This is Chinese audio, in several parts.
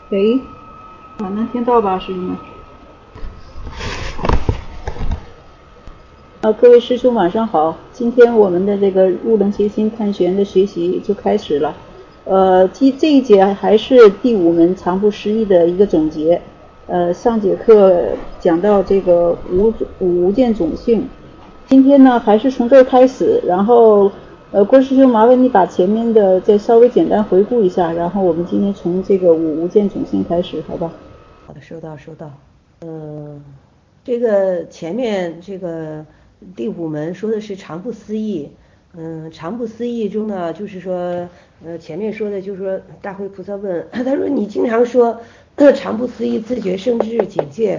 喂，能听到吧，师兄们？各位师兄晚上好，今天我们的这个入楞谐心探玄的学习就开始了。这一节还是第5门常不思议的一个总结。上节课讲到这个无见种性，今天呢还是从这儿开始，然后郭师兄麻烦你把前面的再稍微简单回顾一下，然后我们今天从这个无见种性开始，好吧？ 好的，收到。这个前面这个第5门说的是常不思议。常不思议中呢，就是说，前面说的就是说，大慧菩萨问他说：“你经常说常不思议、自觉圣智境界，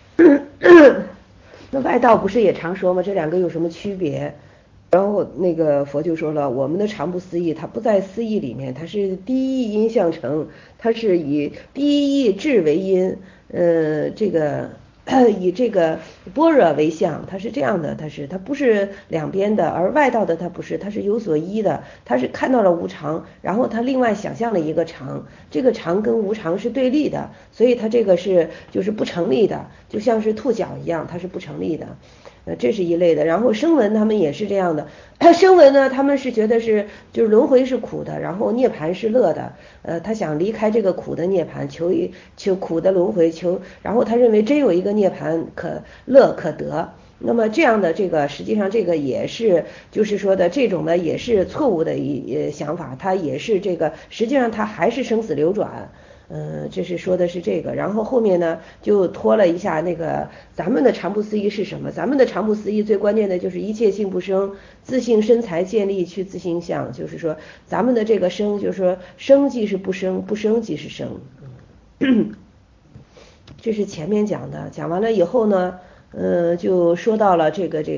那外道不是也常说吗？这两个有什么区别？”然后那个佛就说了，我们的常不思议，它不在思议里面，它是第一因相成，它是以第一智为因，这个以这个般若为相，它是这样的，它不是两边的，而外道的它不是，它是有所依的，它是看到了无常，然后它另外想象了一个常，这个常跟无常是对立的，所以它这个是就是不成立的，就像是兔角一样，它是不成立的。这是一类的。然后声闻他们也是这样的，声闻呢，他们是觉得是就是轮回是苦的，然后涅槃是乐的，他想离开这个苦的涅槃，求苦的轮回，然后他认为真有一个涅槃可乐可得。那么这样的这个实际上这个也是就是说的这种呢也是错误的想法，它也是这个实际上它还是生死流转。这是说的是这个，然后后面呢就拖了一下那个咱们的常不思议是什么？咱们的常不思议最关键的就是一切性不生，自性身材建立去自性相，就是说咱们的这个生，就是说生即是不生，不生即是生。这是前面讲的，讲完了以后呢，就说到了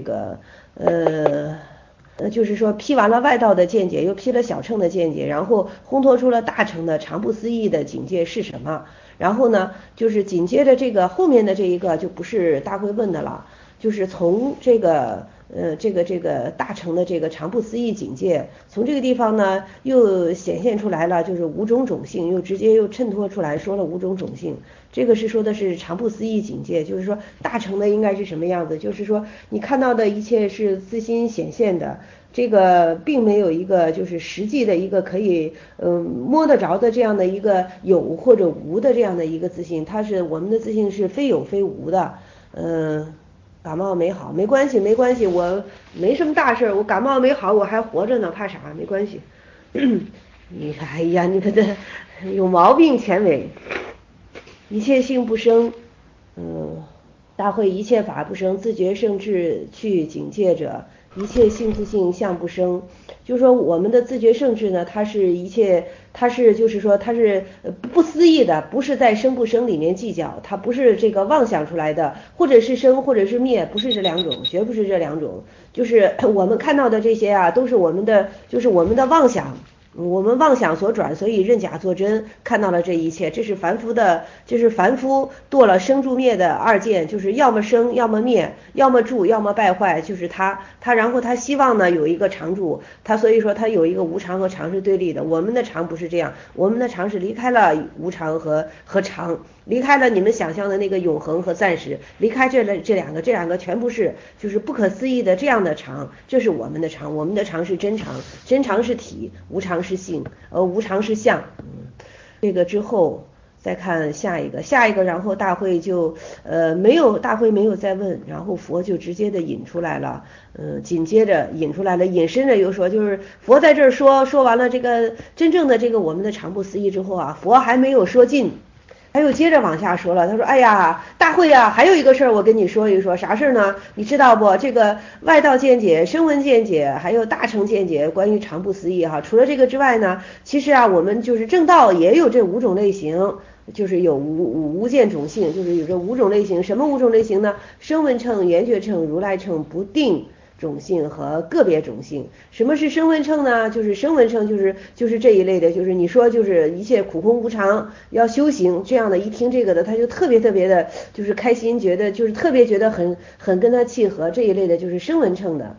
就是说批完了外道的见解，又批了小乘的见解，然后烘托出了大乘的常不思议的境界是什么。然后呢，就是紧接着这个后面的这一个就不是大会问的了，就是从这个大乘的这个常不思议境界，从这个地方呢又显现出来了，就是五种种性，又直接又衬托出来说了五种种性。这个是说的是常不思议境界，就是说大乘的应该是什么样子，就是说你看到的一切是自心显现的，这个并没有一个就是实际的一个可以摸得着的这样的一个有或者无的这样的一个自信，它是我们的自信是非有非无的。感冒没好没关系没关系，我没什么大事，我感冒没好我还活着呢，怕啥？没关系。你看，哎呀，你可这有毛病，前伟。一切性不生，大会一切法不生，自觉圣智去警戒者，一切性自性相不生。就是说我们的自觉圣智呢，它是一切，它是就是说它是不思议的，不是在生不生里面计较，它不是这个妄想出来的，或者是生或者是灭，不是这两种，绝不是这两种。就是我们看到的这些啊，都是我们的，就是我们的妄想。我们妄想所转，所以认假作真，看到了这一切，这是凡夫的，就是凡夫堕了生住灭的二见，就是要么生，要么灭，要么住，要么败坏，就是他，然后他希望呢有一个常住，他所以说他有一个无常和常是对立的，我们的常不是这样，我们的常是离开了无常和常，离开了你们想象的那个永恒和暂时，离开这两个全部是就是不可思议的这样的常，这是我们的常，我们的常是真常，真常是体，无常是性，无常是相。这个之后再看下一个，然后大会就大会没有再问，然后佛就直接的引出来了，紧接着引出来了，引申着又说，就是佛在这儿说完了这个真正的这个我们的常不思议之后啊，佛还没有说尽。还有接着往下说了，他说：“哎呀，大会啊，还有一个事儿，我跟你说一说，啥事儿呢？你知道不？这个外道见解、声闻见解，还有大乘见解，关于常不思议哈。除了这个之外呢，其实啊，我们就是正道也有这5种类型，就是有无见种性，就是有这5种类型。什么5种类型呢？声闻乘、缘觉乘、如来乘、不定种性和个别种性。什么是声闻乘呢？就是声闻乘就是这一类的，就是你说就是一切苦空无常要修行这样的，一听这个的他就特别的就是开心，觉得就是特别觉得很跟他契合，这一类的就是声闻乘的。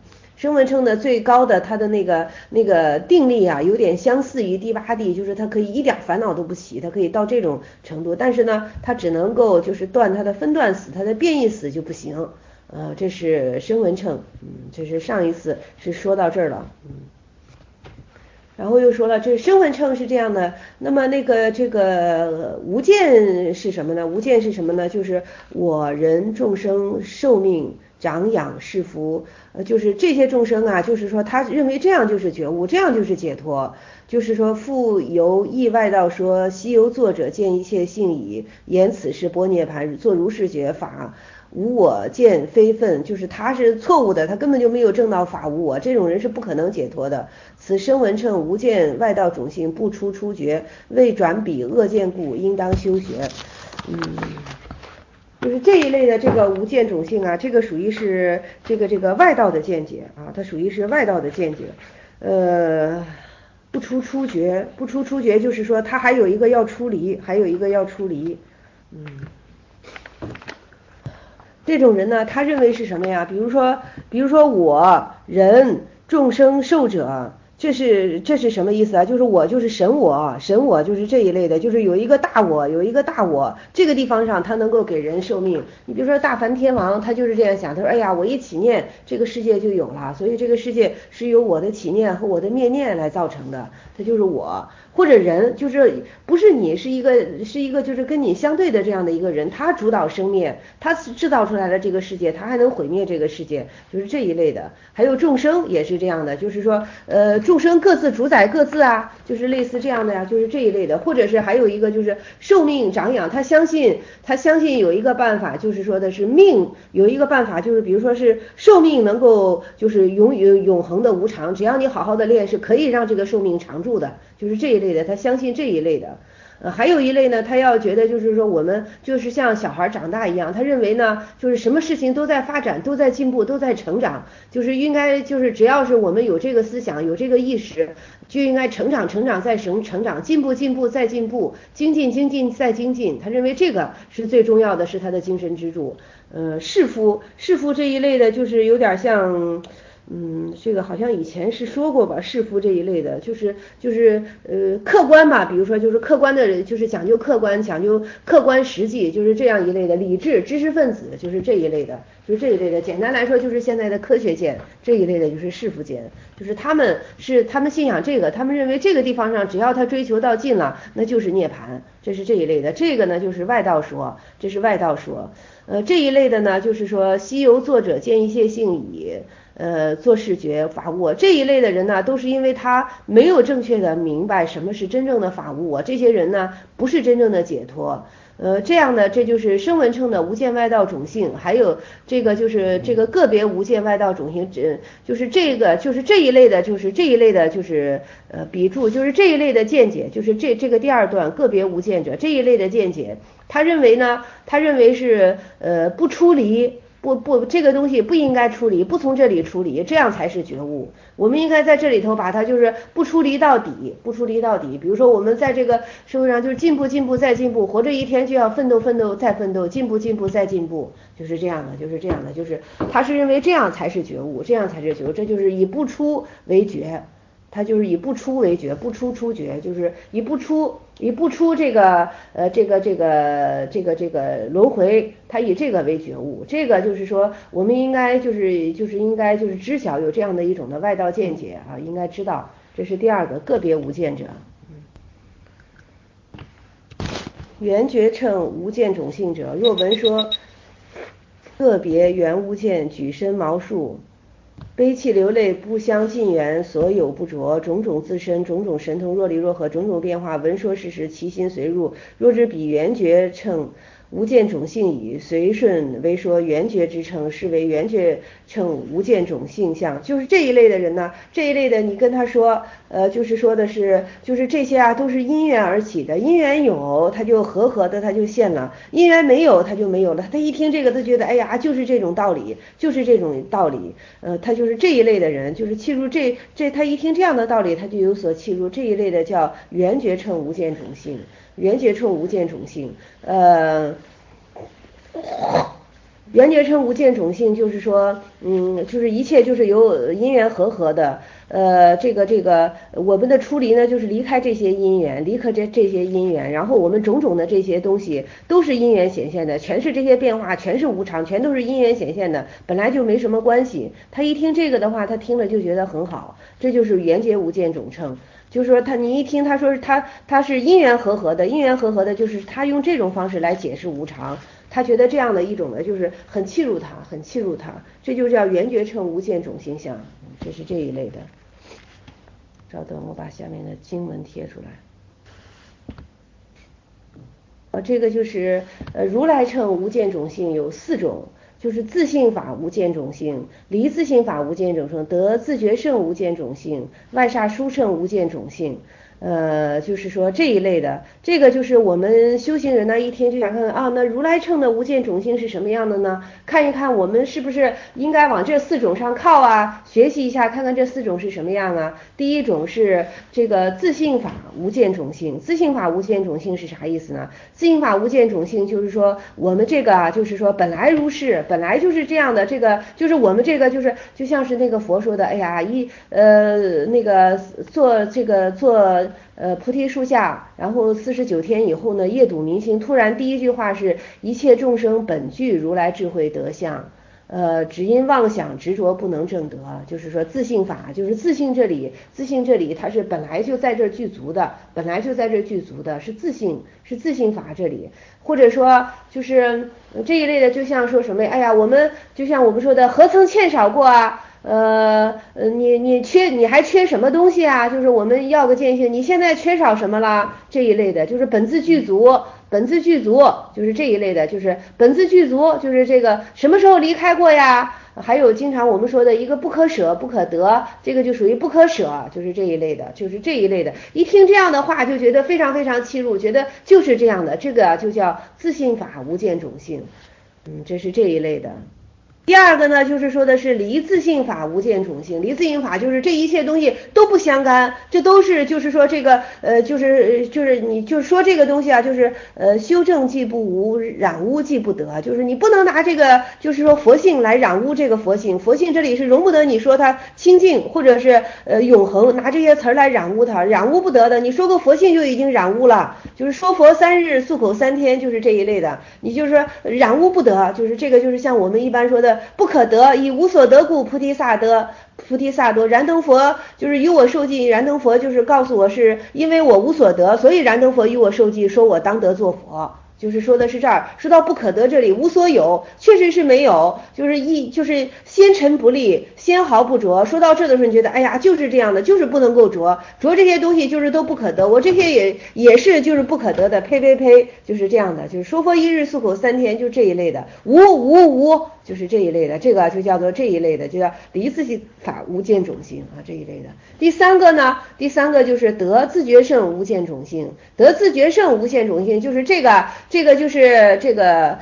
声闻乘的最高的它的那个定力啊，有点相似于第八地，就是它可以一点烦恼都不起，它可以到这种程度，但是呢，它只能够就是断它的分段死，它的变异死就不行。这是声闻乘，这是上一次是说到这儿了，然后又说了，这声闻乘是这样的，那么这个无间是什么呢？无间是什么呢？就是我人众生寿命长养是福，就是这些众生啊，就是说他认为这样就是觉悟，这样就是解脱，就是说复由意外道说，西游作者见一切性已，言此是般涅盘，作如是觉法。无我见非分，就是他是错误的，他根本就没有证到法无我，这种人是不可能解脱的。此声闻乘无见外道种性，不出出觉，未转彼恶见故，应当修学。就是这一类的这个无见种性啊，这个属于是这个外道的见解啊，它属于是外道的见解。不出出觉，不出出觉就是说他还有一个要出离，还有一个要出离。这种人呢，他认为是什么呀？比如说我人众生寿者，这是什么意思啊？就是我就是神我就是这一类的，就是有一个大我，这个地方上他能够给人寿命。你比如说大梵天王，他就是这样想，他说哎呀，我一起念，这个世界就有了，所以这个世界是由我的起念和我的灭念来造成的，它就是我。或者人就是不是你，是一个就是跟你相对的这样的一个人，他主导生灭，他制造出来的这个世界，他还能毁灭这个世界，就是这一类的。还有众生也是这样的，就是说众生各自主宰各自啊，就是类似这样的呀，就是这一类的。或者是还有一个就是寿命长养，他相信有一个办法，就是说的是命有一个办法，就是比如说是寿命能够就是永恒的无常，只要你好好的练，是可以让这个寿命长驻的，就是这一类的，他相信这一类的。还有一类呢，他要觉得就是说我们就是像小孩长大一样，他认为呢就是什么事情都在发展，都在进步，都在成长，就是应该就是只要是我们有这个思想，有这个意识，就应该成长再成长，进步再进步，精进再精进。他认为这个是最重要的，是他的精神支柱。弑父这一类的，就是有点像。这个好像以前是说过吧，弑父这一类的，就是客观吧，比如说就是客观的，就是讲究客观实际，就是这样一类的理智知识分子，就是这一类的，就是这一类的。简单来说，就是现在的科学界这一类的，就是弑父界，就是他们信仰这个，他们认为这个地方上只要他追求到尽了，那就是涅槃，这是这一类的。这个呢就是外道说，这是外道说。这一类的呢，就是说西游作者见一切性已。做视觉法无我这一类的人呢，都是因为他没有正确的明白什么是真正的法无我，这些人呢不是真正的解脱。这样的这就是声闻乘的无见外道种性，还有这个就是这个个别无见外道种性，就是这一类的，就是笔注，就是这一类的见解，就是这个第二段个别无见者这一类的见解，他认为是不出离。不，这个东西不应该出离，不从这里出离，这样才是觉悟。我们应该在这里头把它就是不出离到底。比如说我们在这个社会上就是进步再进步，活着一天就要奋斗再奋斗，进步再进步，就是这样的，就是他是认为这样才是觉悟，这就是以不出为觉。他就是以不出为觉，不出出觉，就是以不出这个轮回，他以这个为觉悟。这个就是说，我们应该应该知晓有这样的一种的外道见解啊，应该知道，这是第二个个别无见者。缘觉乘无见种性者，若闻说个别缘无见，举身毛数。悲泣流泪不相近缘，所有不着，种种自身，种种神通若离若合，种种变化，闻说事实，其心随入。若知彼缘觉乘无见种性矣，随顺为说缘觉之乘，是为缘觉乘无见种性相。就是这一类的人呢，这一类的你跟他说，就是说的是，就是这些啊都是因缘而起的，因缘有他就和的他就现了，因缘没有他就没有了。他一听这个，他觉得哎呀，就是这种道理，他就是这一类的人，就是契入这他一听这样的道理，他就有所契入。这一类的叫缘觉乘无见种性，缘觉乘无见种性。 缘觉称无见种性，就是说，就是一切就是由因缘和合的。这个我们的出离呢，就是离开这些因缘，离开这些因缘，然后我们种种的这些东西都是因缘显现的，全是这些变化，全是无常，全都是因缘显现的，本来就没什么关系。他一听这个的话，他听了就觉得很好，这就是缘觉无见种称。就是说你一听他说是他是因缘和合的，因缘和合的就是他用这种方式来解释无常，他觉得这样的一种呢，就是很契入他，很契入他，这就叫缘觉称无见种性相，这是这一类的。稍等，我把下面的经文贴出来。这个就是如来称无见种性有4种，就是自性法无见种性，离自性法无见种性，得自觉圣无见种性，外煞殊胜无见种性。就是说这一类的，这个就是我们修行人呢，一听就想看看啊，那如来称的无见种性是什么样的呢？看一看我们是不是应该往这4种上靠啊？学习一下，看看这4种是什么样啊？第一种是这个自性法无见种性，自性法无见种性是啥意思呢？自性法无见种性就是说我们这个啊，就是说本来如是，本来就是这样的，这个就是我们这个就是就像是那个佛说的，哎呀那个做菩提树下，然后49天以后呢，夜睹明星，突然第一句话是一切众生本具如来智慧德相，只因妄想执着不能证得，就是说自性法，就是自性这里它是本来就在这具足的，本来就在这具足的，是自性法这里，或者说就是这一类的，就像说什么，哎呀，我们就像我们说的，何曾欠少过啊？你还缺什么东西啊？就是我们要个见性，你现在缺少什么了？这一类的，就是本自具足，就是这一类的，就是本自具足，就是这个什么时候离开过呀？还有经常我们说的一个不可舍不可得，这个就属于不可舍，就是这一类的，一听这样的话就觉得非常非常契入，觉得就是这样的，这个就叫自性法无见种性，这是这一类的。第二个呢，就是说的是离自性法无见种性，离自性法就是这一切东西都不相干，这都是就是说这个就是你就说这个东西啊，就是修正既不无，染污既不得，就是你不能拿这个就是说佛性来染污这个佛性，佛性这里是容不得你说它清净或者是永恒，拿这些词儿来染污它，染污不得的，你说个佛性就已经染污了，就是说佛3日漱口3天，就是这一类的，你就是说染污不得，就是这个就是像我们一般说的不可得，以无所得故菩提萨多，燃灯佛就是与我受记，燃灯佛就是告诉我是因为我无所得，所以燃灯佛与我受记，说我当得做佛，就是说的是这儿，说到不可得这里无所有，确实是没有，就是先尘不立，纤毫不着。说到这的时候，你觉得哎呀，就是这样的，就是不能够着这些东西，就是都不可得。我这些也是就是不可得的，呸，就是这样的，就是说佛1日漱口3天，就这一类的，无，就是这一类的，这个就叫做这一类的，就叫离自性法无见种性啊，这一类的。第三个就是得自觉圣无见种性，得自觉圣无见种性，就是这个就是这个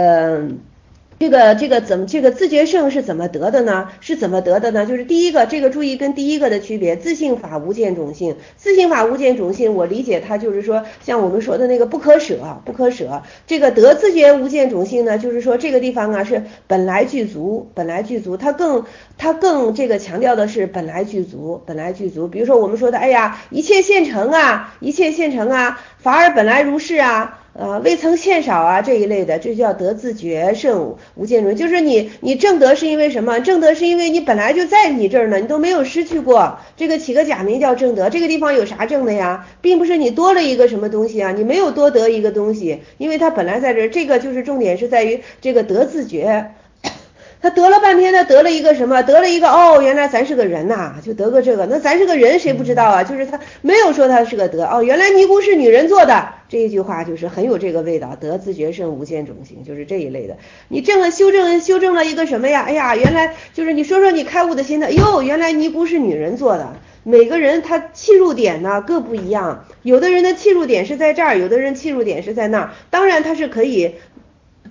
这个自觉圣是怎么得的呢？就是第一个，这个注意跟第一个的区别，自性法无见种性，我理解它就是说，像我们说的那个不可舍，这个得自觉无见种性呢，就是说这个地方啊是本来具足，它更这个强调的是本来具足，比如说我们说的，哎呀，一切现成啊，法尔本来如是啊。未曾欠少啊，这一类的，这叫得自觉圣无见种，就是你正得是因为什么？正得是因为你本来就在你这儿呢，你都没有失去过。这个起个假名叫正得，这个地方有啥正的呀？并不是你多了一个什么东西啊，你没有多得一个东西，因为它本来在这儿。这个就是重点是在于这个得自觉。他得了半天，他得了一个什么？得了一个原来咱是个人呐，就得个这个。那咱是个人，谁不知道啊？就是他没有说他是个得原来尼姑是女人做的，这一句话就是很有这个味道。得自觉圣无见种性，就是这一类的。你修正了一个什么呀？哎呀，原来就是你说你开悟的心的，原来尼姑是女人做的。每个人他切入点呢各不一样，有的人的切入点是在这儿，有的人切入点是在那儿。当然他是可以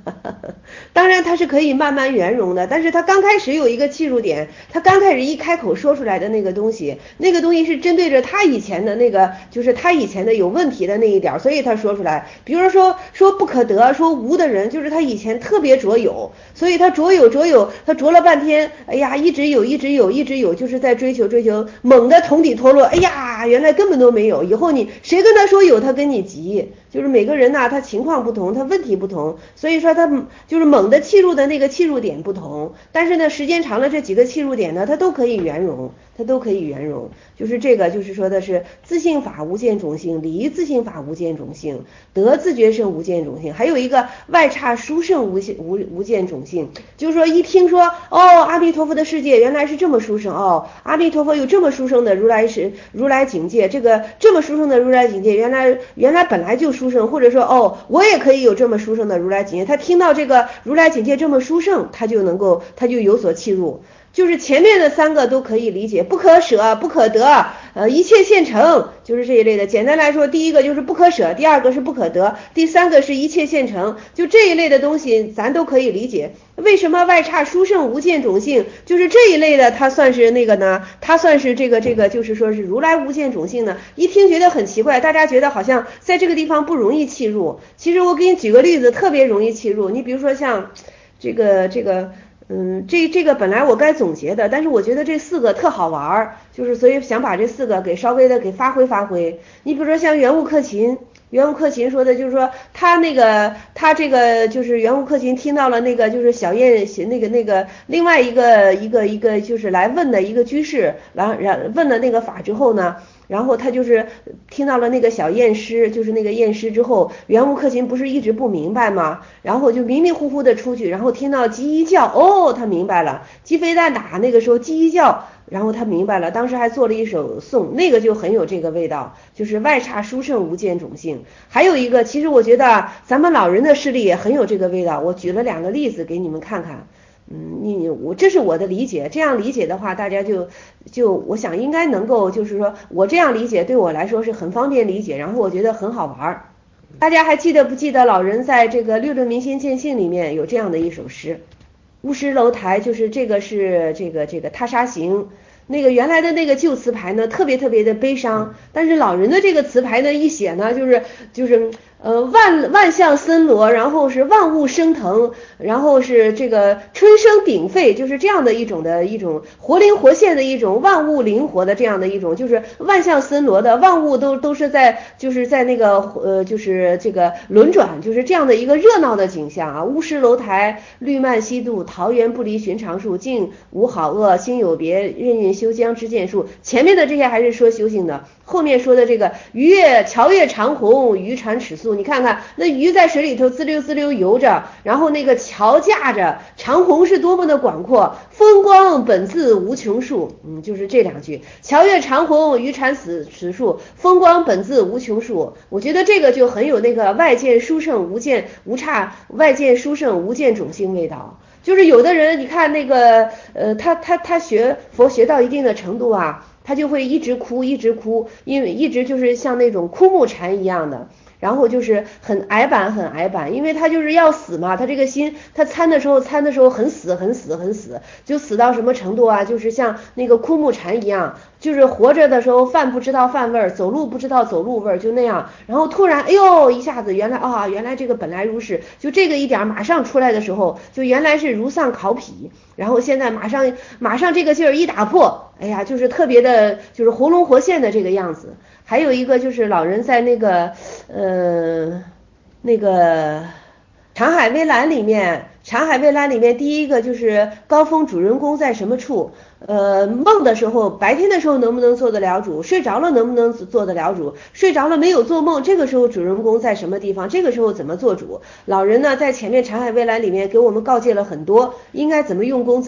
当然它是可以慢慢圆融的，但是它刚开始有一个切入点，他刚开始一开口说出来的那个东西是针对着他以前的那个，就是他以前的有问题的那一点，所以他说出来。比如说不可得，说无的人，就是他以前特别着有，所以他着有，他着了半天，哎呀，一直有，就是在追求，猛的桶底脱落，哎呀，原来根本都没有。以后你谁跟他说有，他跟你急。就是每个人呐，他情况不同，他问题不同，所以说他就是猛的切入的那个切入点不同，但是呢，时间长了这几个切入点呢，它都可以圆融，就是这个就是说的是自性法无间种性，离自性法无间种性，得自觉圣无间种性，还有一个外差殊胜无间种性，就是说一听说阿弥陀佛的世界原来是这么殊胜，阿弥陀佛有这么殊胜的如来境界，这个这么殊胜的如来境界原来本来就殊胜，或者说我也可以有这么殊胜的如来境界，他听到这个如来境界这么殊胜，他就有所契入。就是前面的三个都可以理解，不可舍不可得，一切现成，就是这一类的。简单来说，第一个就是不可舍，第二个是不可得，第三个是一切现成，就这一类的东西咱都可以理解。为什么外差殊胜无间种性，就是这一类的它算是那个呢？它算是这个就是说是如来无间种性呢？一听觉得很奇怪，大家觉得好像在这个地方不容易契入。其实我给你举个例子，特别容易契入。你比如说像这个这个本来我该总结的，但是我觉得这四个特好玩，就是所以想把这四个给稍微的给发挥。你比如说像圆悟克勤说的就是说他这个就是圆悟克勤听到了那个就是小燕那个另外一个就是来问的一个居士，然后问了那个法之后呢，然后他就是听到了那个小验尸，就是那个验尸之后，圆悟克勤不是一直不明白吗？然后就迷迷糊糊的出去，然后听到鸡一叫，他明白了，鸡飞蛋打，那个时候鸡一叫，然后他明白了，当时还做了一首颂，那个就很有这个味道，就是外差殊胜无间种性。还有一个，其实我觉得咱们老人的事例也很有这个味道，我举了2个例子给你们看看。这是我的理解，这样理解的话，大家就我想应该能够，就是说我这样理解对我来说是很方便理解，然后我觉得很好玩。大家还记得不记得老人在这个六论明心见性里面有这样的一首诗？巫师楼台，就是这个是这个他杀行。那个原来的那个旧词牌呢，特别的悲伤，但是老人的这个词牌呢一写呢，就是万象森罗，然后是万物升腾，然后是这个春生鼎沸，就是这样的一种活灵活现的一种万物灵活的这样的一种，就是万象森罗的万物都是在就是在那个就是这个轮转，就是这样的一个热闹的景象啊。巫师楼台，绿蔓西渡，桃源不离寻常树，境无好恶，心有别，任运修江之见树。前面的这些还是说修行的，后面说的这个桥月长虹，渔船尺素。你看看那鱼在水里头滋溜游着，然后那个桥架着，长虹是多么的广阔，风光本自无穷数。就是这2句，桥月长虹，渔船尺素，风光本自无穷数。我觉得这个就很有那个外见殊胜无间无差，外见殊胜无间种性味道。就是有的人你看那个他学佛学到一定的程度啊，他就会一直哭，因为一直就是像那种枯木蝉一样的，然后就是很矮板，因为他就是要死嘛，他这个心他参的时候很死，就死到什么程度啊，就是像那个枯木蝉一样，就是活着的时候饭不知道饭味儿，走路不知道走路味儿，就那样，然后突然一下子原来这个本来如是，就这个一点马上出来的时候，就原来是如丧考妣，然后现在马上这个劲儿一打破，哎呀，就是特别的就是活龙活现的这个样子。还有一个就是老人在那个长海微澜里面，第一个就是高峰主人公在什么处？梦的时候，白天的时候能不能做得了主？睡着了能不能做得了主？睡着了没有做梦，这个时候主人公在什么地方？这个时候怎么做主？老人呢，在前面长海微澜里面给我们告诫了很多，应该怎么用功，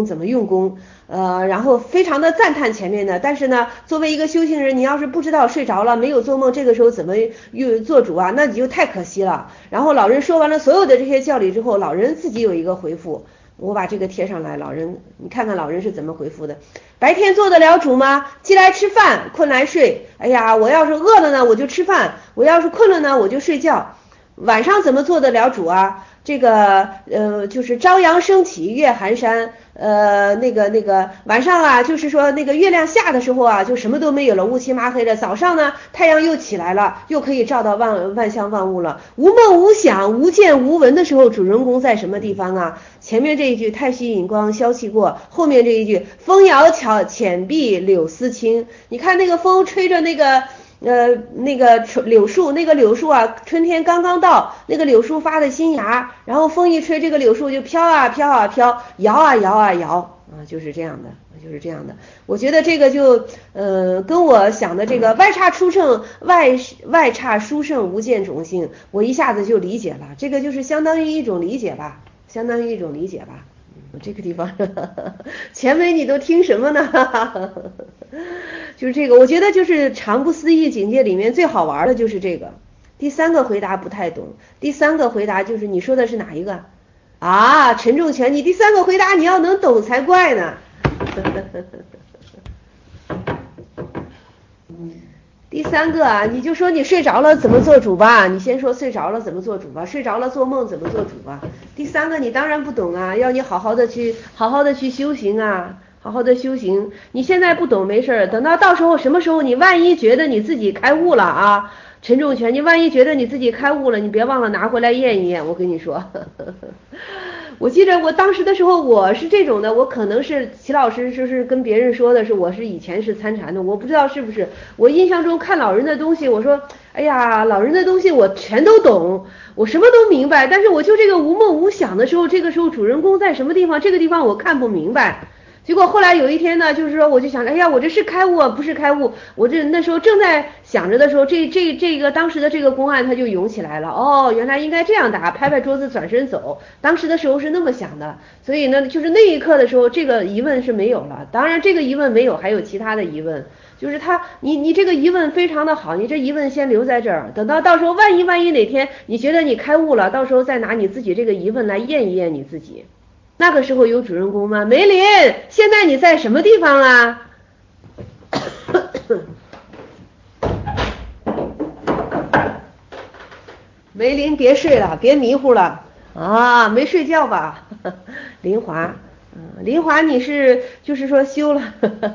然后非常的赞叹前面的，但是呢，作为一个修行人，你要是不知道睡着了没有做梦，这个时候怎么做主啊？那你就太可惜了。然后老人说完了所有的这些教理之后，老人自己有一个回复，我把这个贴上来，老人你看看老人是怎么回复的。白天做得了主吗？饥来吃饭，困来睡。哎呀，我要是饿了呢我就吃饭，我要是困了呢我就睡觉。 晚上怎么做得了主啊？这个就是朝阳升起月寒山，那个晚上啊，就是说那个月亮下的时候啊，就什么都没有了，乌漆麻黑的。早上呢，太阳又起来了，又可以照到万象万物了。无梦无想，无见无闻的时候，主人公在什么地方啊？前面这一句太虚隐光消气过，后面这一句风摇浅碧柳丝青。你看那个风吹着那个柳树，那个柳树啊，春天刚刚到，那个柳树发的新芽，然后风一吹，这个柳树就飘啊飘啊飘，摇啊摇啊摇啊，就是这样的，就是这样的。我觉得这个就跟我想的这个外差殊胜无见种性，我一下子就理解了，这个就是相当于一种理解吧，相当于一种理解吧。这个地方前面你都听什么呢？就是这个，我觉得就是常不思议境界里面最好玩的就是这个。第三个回答不太懂，第三个回答就是你说的是哪一个啊？陈仲全，你第三个回答你要能懂才怪呢。第三个啊，你就说你睡着了怎么做主吧，你先说睡着了怎么做主吧，睡着了做梦怎么做主吧。第三个你当然不懂啊，要你好好的去修行啊，好好的修行。你现在不懂没事，等到时候什么时候你万一觉得你自己开悟了啊，陈仲全，你万一觉得你自己开悟了，你别忘了拿回来验一验，我跟你说。我记得我当时的时候我是这种的，我可能是齐老师是跟别人说的是我是以前是参禅的，我不知道是不是，我印象中看老人的东西，我说哎呀，老人的东西我全都懂，我什么都明白，但是我就这个无梦无想的时候，这个时候主人公在什么地方，这个地方我看不明白。结果后来有一天呢，就是说我就想着，哎呀，我这是开悟啊，不是开悟。我这那时候正在想着的时候，这个当时的这个公案它就涌起来了。哦，原来应该这样打，拍拍桌子转身走。当时的时候是那么想的，所以呢，就是那一刻的时候，这个疑问是没有了。当然，这个疑问没有，还有其他的疑问，就是你这个疑问非常的好，你这疑问先留在这儿，等到时候万一哪天你觉得你开悟了，到时候再拿你自己这个疑问来验一验你自己。那个时候有主人公吗？梅林，现在你在什么地方啊？梅林，别睡了，别迷糊了啊！没睡觉吧？林华，林华，你是就是说修了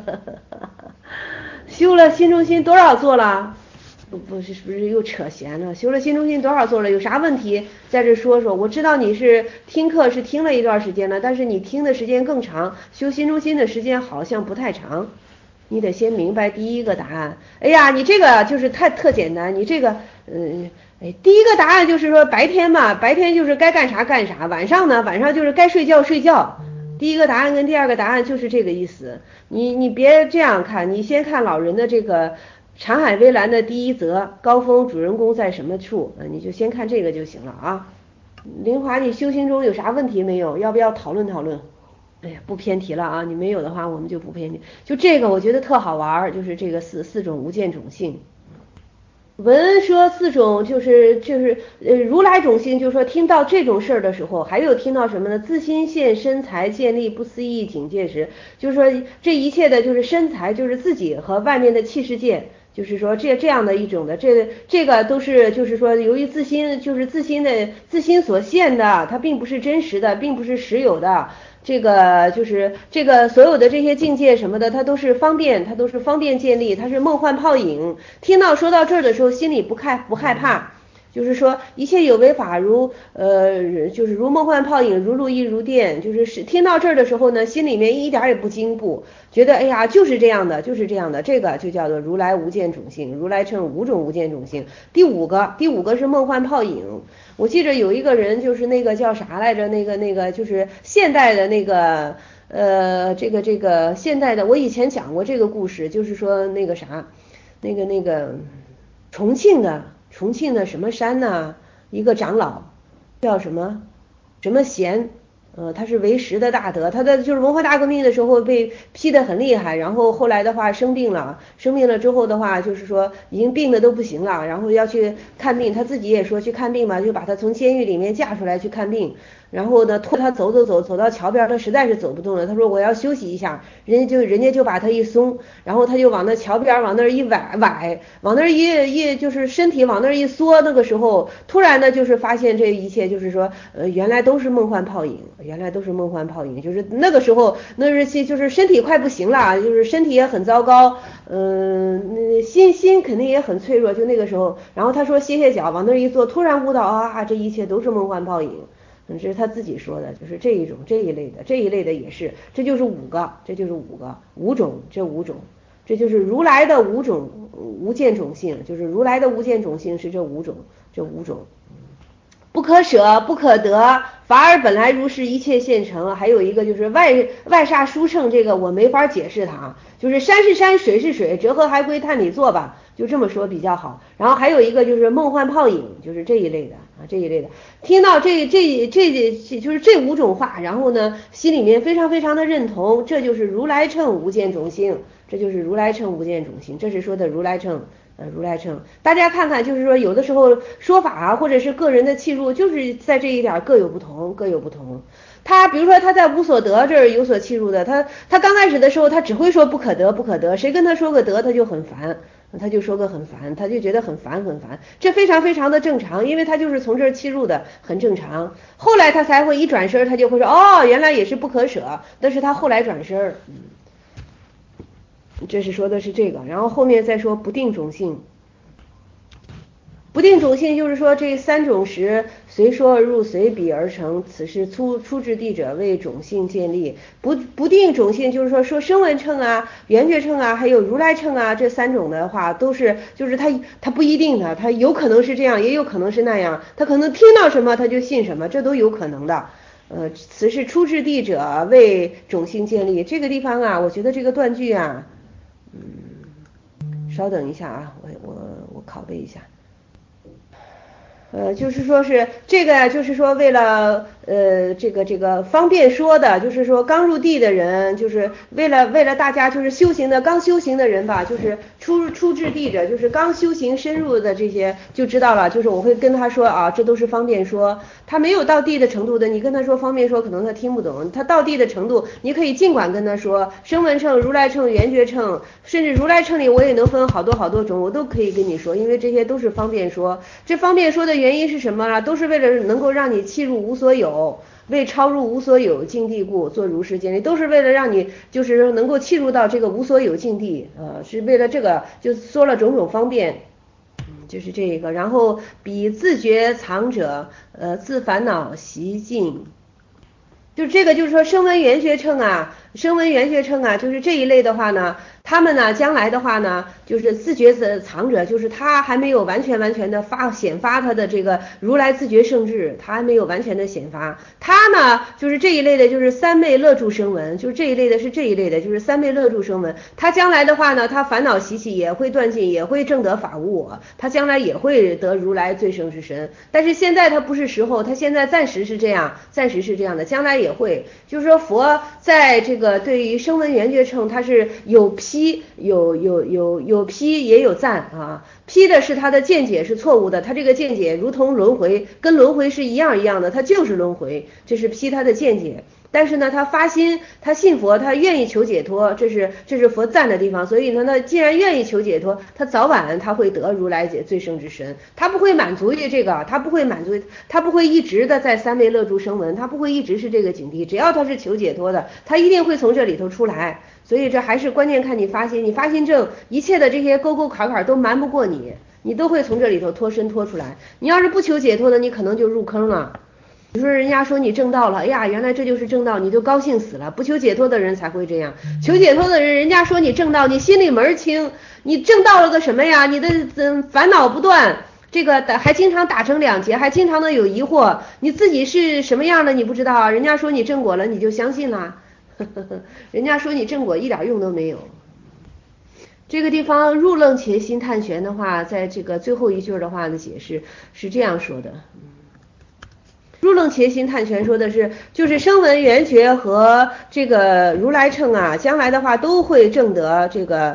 新中心多少座了？不是又扯闲了？修了新中心多少座了？有啥问题在这说说？我知道你是听课是听了一段时间了，但是你听的时间更长，修新中心的时间好像不太长。你得先明白第一个答案。哎呀，你这个就是特简单，你这个第一个答案就是说白天嘛，白天就是该干啥干啥，晚上呢，晚上就是该睡觉睡觉。第一个答案跟第二个答案就是这个意思。你别这样看，你先看老人的这个。禅海微澜的第一则，高峰主人公在什么处？你就先看这个就行了啊。林华，你修行中有啥问题没有？要不要讨论讨论？哎呀，不偏题了啊，你没有的话，我们就不偏题。就这个，我觉得特好玩，就是这个四种无间种性。文说四种就是如来种性，就是说听到这种事儿的时候，还有听到什么呢？自心现身材建立不思议境界时，就是说这一切的就是身材，就是自己和外面的气世界。就是说这样的一种的，这个都是就是说由于自心所现的，它并不是真实的，并不是实有的。这个就是这个所有的这些境界什么的，它都是方便建立，它是梦幻泡影。听到说到这儿的时候，心里不害怕。就是说一切有为法就是如梦幻泡影，如露亦如电。就是听到这儿的时候呢，心里面一点也不惊怖，觉得哎呀就是这样的，这个就叫做如来无间种性。如来称五种无间种性。第五个是梦幻泡影。我记着有一个人就是那个叫啥来着，那个就是现代的那个这个现代的，我以前讲过这个故事，就是说那个啥那个重庆的什么山呢？一个长老叫什么贤， 他是为时的大德，他的就是文化大革命的时候被批得很厉害，然后后来的话生病了之后的话，就是说已经病得都不行了，然后要去看病，他自己也说去看病嘛，就把他从监狱里面架出来去看病，然后呢拖他走到桥边，他实在是走不动了，他说我要休息一下，人家就把他一松，然后他就往那桥边往那儿一崴，往那儿一就是身体往那儿一缩，那个时候突然呢就是发现这一切就是说原来都是梦幻泡影，就是那个时候那是就是身体快不行了，就是身体也很糟糕，心肯定也很脆弱，就那个时候，然后他说歇脚往那儿一坐，突然悟到啊这一切都是梦幻泡影。这是他自己说的，就是这一类的也是，这就是五种，这就是如来的五种无间种性，就是如来的无间种性是这五种，不可舍不可得，法尔本来如是，一切现成。还有一个就是外煞殊胜，这个我没法解释它，就是山是山，水是水，折河还归探里做吧，就这么说比较好。然后还有一个就是梦幻泡影，就是这一类的。听到这就是这五种话，然后呢心里面非常非常的认同，这就是如来乘无间种性，这是说的如来乘。大家看看，就是说有的时候说法啊，或者是个人的契入，就是在这一点各有不同。他比如说他在无所得这儿有所契入的，他刚开始的时候他只会说不可得，谁跟他说个得他就很烦，他就觉得很烦，这非常非常的正常，因为他就是从这儿契入的，很正常。后来他才会一转身，他就会说哦，原来也是不可舍，但是他后来转身。这是说的是这个，然后后面再说不定种性。不定种性就是说这三种时随说而入，随彼而成，此是出至地者为种性建立。不定种性就是说声闻乘啊、缘觉乘啊，还有如来乘啊，这三种的话都是就是他不一定的，他有可能是这样，也有可能是那样，他可能听到什么他就信什么，这都有可能的。此是出至地者为种性建立。这个地方啊，我觉得这个断句啊，稍等一下啊，我拷贝一下。就是说是这个，就是说为了这个方便说的，就是说刚入地的人，就是为了大家就是刚修行的人吧，就是初至地者，就是刚修行深入的这些就知道了，就是我会跟他说啊，这都是方便说。他没有到地的程度的，你跟他说方便说，可能他听不懂。他到地的程度，你可以尽管跟他说声闻乘、如来乘、缘觉乘，甚至如来乘里我也能分好多种，我都可以跟你说，因为这些都是方便说。这方便说的原因是什么啊？都是为了能够让你契入无所有，为超入无所有境地故，做如是建立，都是为了让你就是能够契入到这个无所有境地，是为了这个就说了种种方便。就是这个，然后彼自觉藏者，自烦恼习尽，就这个就是说声闻缘觉乘啊，就是这一类的话呢，他们呢将来的话呢，就是自觉藏者，就是他还没有完全的显发他的这个如来自觉圣智，他还没有完全的显发。他呢就是这一类的，就是三昧乐住声闻，就是这一类的就是三昧乐住声闻。他将来的话呢，他烦恼习气也会断尽，也会证得法无我，他将来也会得如来最胜之身。但是现在他不是时候，他现在暂时是这样的，将来也会，就是说佛在这个对于声闻缘觉乘，他是有批有批也有赞啊。批的是他的见解是错误的，他这个见解如同轮回，跟轮回是一样的，他就是轮回，这是批他的见解。但是呢，他发心，他信佛，他愿意求解脱，这是佛赞的地方。所以呢，他既然愿意求解脱，他早晚他会得如来最胜之身。他不会满足于这个，他不会一直的在三昧乐住声闻，他不会一直是这个境地。只要他是求解脱的，他一定会从这里头出来。所以这还是关键看你发心，你发心正，一切的这些沟沟坎坎都瞒不过你，你都会从这里头脱身脱出来。你要是不求解脱的，你可能就入坑了。你说人家说你正道了，哎呀，原来这就是正道，你就高兴死了。不求解脱的人才会这样，求解脱的人，人家说你正道，你心里门清，你正道了个什么呀？你的烦恼不断，这个还经常打成两截，还经常的有疑惑，你自己是什么样的你不知道啊？人家说你正果了，你就相信了，人家说你正果一点用都没有。这个地方入楞且心探玄的话，在这个最后一句的话的解释是这样说的。入入楞伽心探权说的是，就是声闻缘觉和这个如来乘啊，将来的话都会证得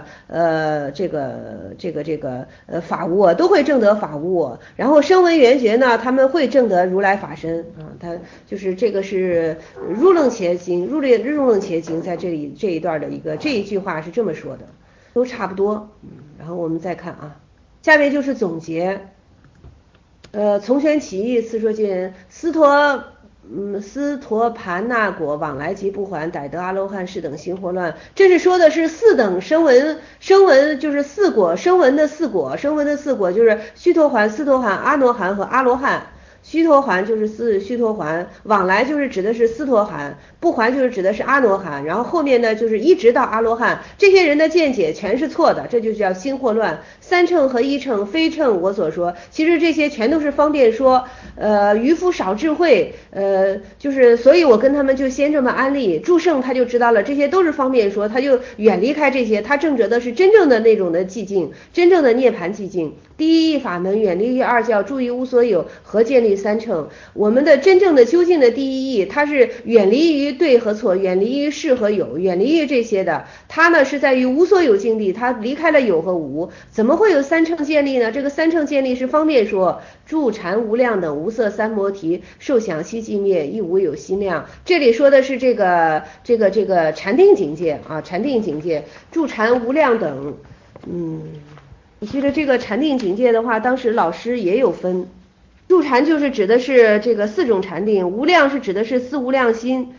法无，都会证得法无。然后声闻缘觉呢，他们会证得如来法身啊，他就是这个是入楞伽经，入楞伽经在这里这一段的这一句话是这么说的，都差不多。然后我们再看啊，下面就是总结。从玄起义次说经，斯陀盘那果往来即不还，逮得阿罗汉是等心惑乱。这是说的是四等声闻就是四果，声闻的四果就是须陀洹、斯陀洹、阿罗汉和阿罗汉。须陀洹就是须陀洹，往来就是指的是斯陀含，不还就是指的是阿罗汉，然后后面呢就是一直到阿罗汉。这些人的见解全是错的，这就叫心惑乱。三乘和一乘非乘我所说，其实这些全都是方便说，渔夫少智慧，就是所以我跟他们就先这么安利，祝圣他就知道了，这些都是方便说，他就远离开这些，他证得的是真正的那种的寂静，真正的涅槃寂静。第一义法门，远离于二教，住于无所有，合建立三乘。我们的真正的究竟的第一义，它是远离于对和错，远离于是和有，远离于这些的。它呢是在于无所有境地，它离开了有和无，怎么会有三乘建立呢？这个三乘建立是方便说，住禅无量等无色三摩提，受想悉寂灭，亦无有心量。这里说的是这个禅定境界啊，禅定境界，住禅无量等，你记得这个禅定境界的话，当时老师也有分，入禅就是指的是这个四种禅定，无量是指的是四无量心，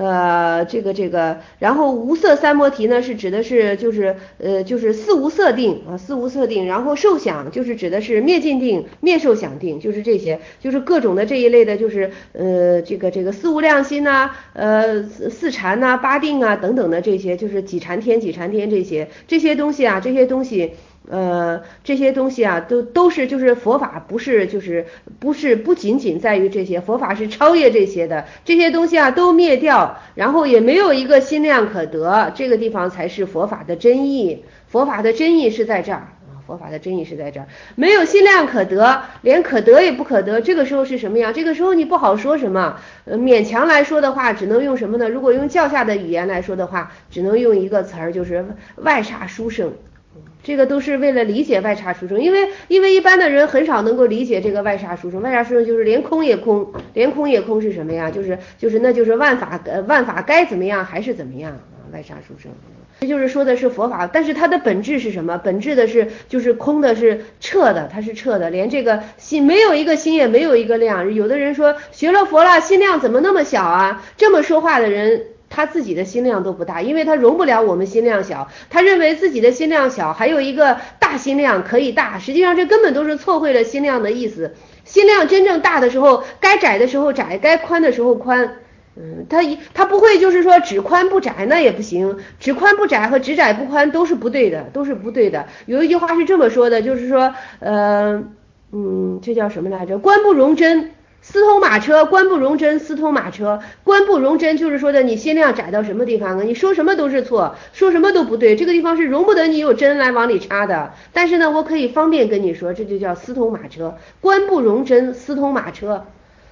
然后无色三摩提呢是指的是就是四无色定啊，四无色定，然后受想就是指的是灭尽定、灭受想定，就是这些，就是各种的这一类的，就是四无量心呐，四禅呐、八定啊等等的这些，就是几禅天这些东西啊，这些东西啊，都是就是佛法，不仅仅在于这些，佛法是超越这些的，这些东西啊都灭掉，然后也没有一个心量可得，这个地方才是佛法的真意，佛法的真意是在这儿。佛法的真意是在这儿，没有心量可得，连可得也不可得，这个时候是什么呀？这个时候你不好说什么，勉强来说的话，只能用什么呢？如果用教下的语言来说的话，只能用一个词儿，就是外刹殊胜。这个都是为了理解外刹殊胜，因为一般的人很少能够理解这个外刹殊胜。外刹殊胜就是连空也空，连空也空是什么呀？就是万法该怎么样还是怎么样啊？外刹殊胜，这就是说的是佛法，但是它的本质是什么？本质的是就是空的，是彻的，它是彻的，连这个心没有一个心，也没有一个量。有的人说学了佛了，心量怎么那么小啊？这么说话的人，他自己的心量都不大，因为他容不了我们心量小，他认为自己的心量小，还有一个大心量可以大，实际上这根本都是错会了心量的意思。心量真正大的时候，该窄的时候窄，该宽的时候宽。他不会就是说只宽不窄，那也不行，只宽不窄和只窄不宽都是不对的，都是不对的。有一句话是这么说的，就是说这叫什么来着？官不容真，私通马车，官不容真，私通马车。官不容真就是说的你心量窄到什么地方啊？你说什么都是错，说什么都不对，这个地方是容不得你有真来往里插的。但是呢，我可以方便跟你说，这就叫私通马车，官不容真，私通马车。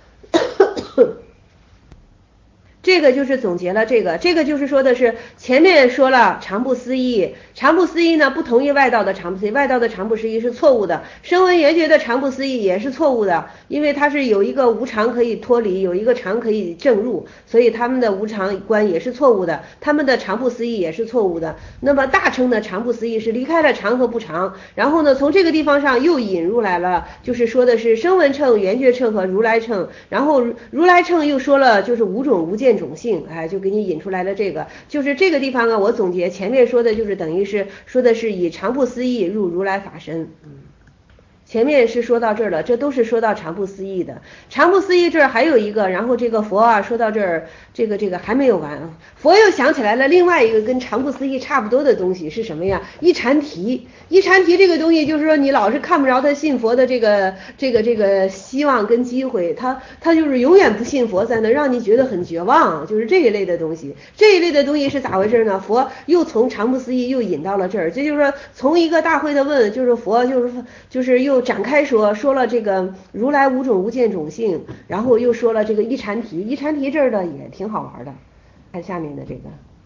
这个就是总结了这个就是说的是前面说了常不思议，常不思议呢不同于外道的常不思议，外道的常不思议是错误的，声闻缘觉的常不思议也是错误的，因为它是有一个无常可以脱离，有一个常可以证入，所以他们的无常观也是错误的，他们的常不思议也是错误的。那么大乘的常不思议是离开了常和不常，然后呢从这个地方上又引入来了，就是说的是声闻乘、缘觉乘和如来乘，然后如来乘又说了就是五种无见种性，就给你引出来了这个，就是这个地方啊，我总结前面说的就是等于是说的是以常不思议入如来法身。前面是说到这儿了，这都是说到常不思议的。常不思议这儿还有一个，然后这个佛啊说到这儿，这个还没有完啊。佛又想起来了另外一个跟常不思议差不多的东西是什么呀？一禅提。一禅提这个东西就是说你老是看不着他信佛的这个希望跟机会，他就是永远不信佛，在那让你觉得很绝望，就是这一类的东西。这一类的东西是咋回事呢？佛又从常不思议又引到了这儿，这就是说从一个大会的问，就是佛就是又展开说了这个如来无种无见种性，然后又说了这个一禅题，一禅题这儿的也挺好玩的，看下面的这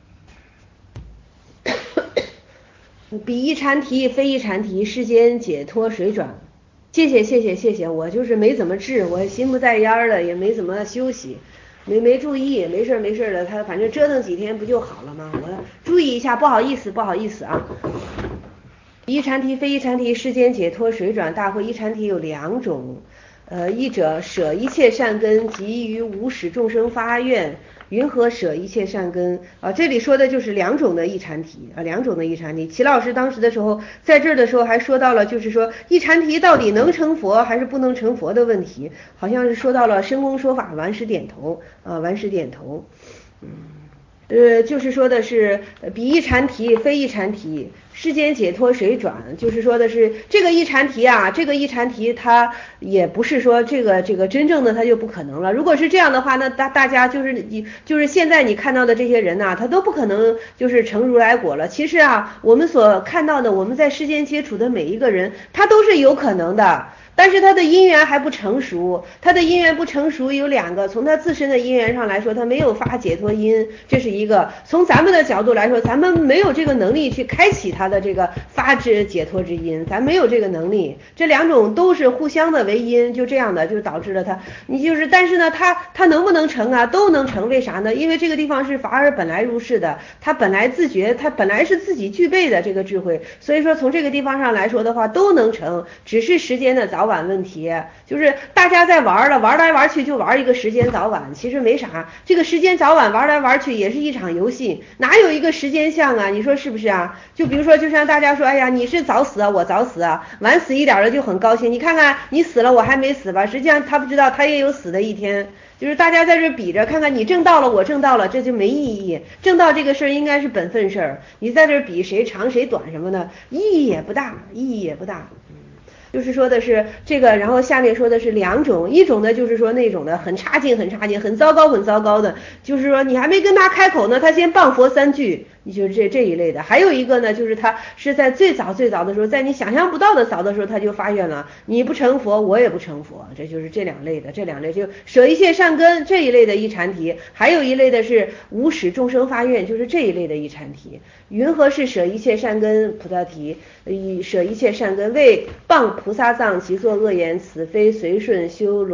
个比一禅题非一禅题，世间解脱水转。谢谢，我就是没怎么治，我心不在焉的，也没怎么休息，没注意，没事的，他反正折腾几天不就好了吗？我注意一下，不好意思啊。一禅题非一禅题，世间解脱水转大会。一禅题有两种，一者舍一切善根，急于无始众生发愿，云何舍一切善根啊？这里说的就是两种的一禅题啊，两种的一禅题。齐老师当时的时候在这儿的时候还说到了，就是说一禅题到底能成佛还是不能成佛的问题，好像是说到了深公说法，完时点头啊，完时点头，就是说的是比一禅题非一禅题，世间解脱水转，就是说的是这个一禅题啊，这个一禅题它也不是说这个真正的它就不可能了。如果是这样的话，那大家就是现在你看到的这些人呐，他都不可能就是成如来果了。其实啊，我们所看到的，我们在世间接触的每一个人，他都是有可能的。但是他的因缘还不成熟，他的因缘不成熟有两个，从他自身的因缘上来说，他没有发解脱因，这是一个；从咱们的角度来说，咱们没有这个能力去开启他的这个发之解脱之因，咱没有这个能力，这两种都是互相的为因，就这样的就导致了他，你就是但是呢，他能不能成啊？都能成，为啥呢？因为这个地方是法尔本来如是的，他本来自觉，他本来是自己具备的这个智慧，所以说从这个地方上来说的话都能成，只是时间的早晚问题，就是大家在玩了，玩来玩去就玩一个时间早晚，其实没啥，这个时间早晚玩来玩去也是一场游戏，哪有一个时间项啊？你说是不是啊？就比如说，就像大家说，哎呀，你是早死啊，我早死啊，晚死一点的就很高兴，你看看你死了，我还没死吧？实际上他不知道，他也有死的一天。就是大家在这比着，看看你挣到了，我挣到了，这就没意义。挣到这个事儿应该是本分事儿，你在这比谁长谁短什么的，意义也不大。就是说的是这个，然后下面说的是两种，一种呢就是说那种的很差劲、很糟糕的，就是说你还没跟他开口呢，他先谤佛三句，你就是这一类的。还有一个呢，就是他是在最早的时候，在你想象不到的早的时候，他就发愿了，你不成佛，我也不成佛，这就是这两类就舍一切善根这一类的一禅题，还有一类的是无始众生发愿，就是这一类的一禅题。云何是舍一切善根菩萨提？舍一切善根为谤菩萨藏，其作恶言，此非随顺修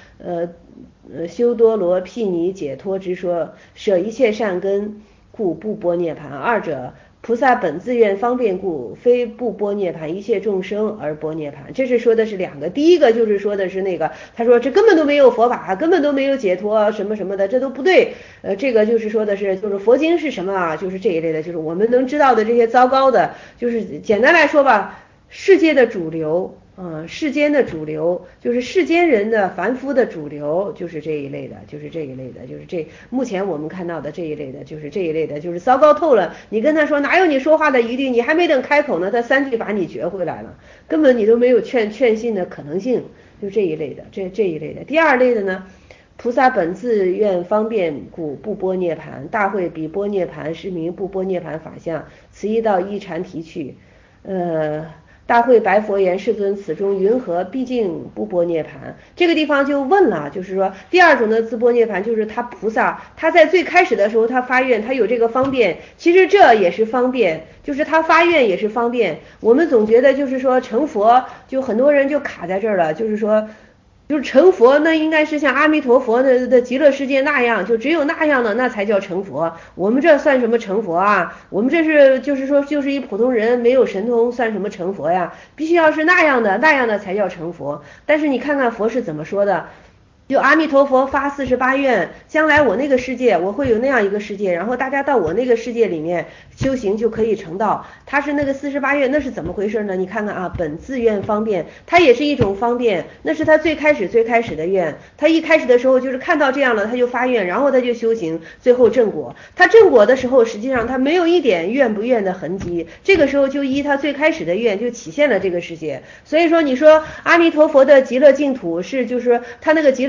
多罗毗尼解脱之说。舍一切善根，故不般涅槃。二者菩萨本自愿方便故，非不般涅槃，一切众生而般涅槃。这是说的是两个，第一个就是说的是那个，他说这根本都没有佛法，根本都没有解脱什么什么的，这都不对。这个就是说的是，就是佛经是什么啊？就是这一类的，就是我们能知道的这些糟糕的，就是简单来说吧，世界的主流。世间的主流就是世间人的凡夫的主流，就是这一类的，就是目前我们看到的这一类的，就是这一类的，就是糟糕透了。你跟他说哪有你说话的余地，你还没等开口呢，他三句把你撅回来了，根本你都没有劝信的可能性，就这一类的，这一类的。第二类的呢，菩萨本自愿方便故不般涅槃，大会比般涅槃是名不般涅槃法相，此一道一禅题去。大会白佛言：世尊，此中云何？毕竟不般涅槃。这个地方就问了，就是说第二种的自般涅槃，就是他菩萨他在最开始的时候他发愿，他有这个方便，其实这也是方便，就是他发愿也是方便。我们总觉得就是说成佛，就很多人就卡在这儿了，就是说。就是成佛，那应该是像阿弥陀佛的极乐世界那样，就只有那样的，那才叫成佛。我们这算什么成佛啊？我们这是就是说就是一普通人，没有神通，算什么成佛呀？必须要是那样的才叫成佛。但是你看看佛是怎么说的？就阿弥陀佛发48愿，将来我那个世界我会有那样一个世界，然后大家到我那个世界里面修行就可以成道。他是那个48愿，那是怎么回事呢？你看看啊，本自愿方便，它也是一种方便，那是他最开始的愿。他一开始的时候就是看到这样了，他就发愿，然后他就修行，最后正果。他正果的时候，实际上他没有一点愿不愿的痕迹，这个时候就依他最开始的愿就体现了这个世界。所以说你说阿弥陀佛的极乐净土是就是他那个极乐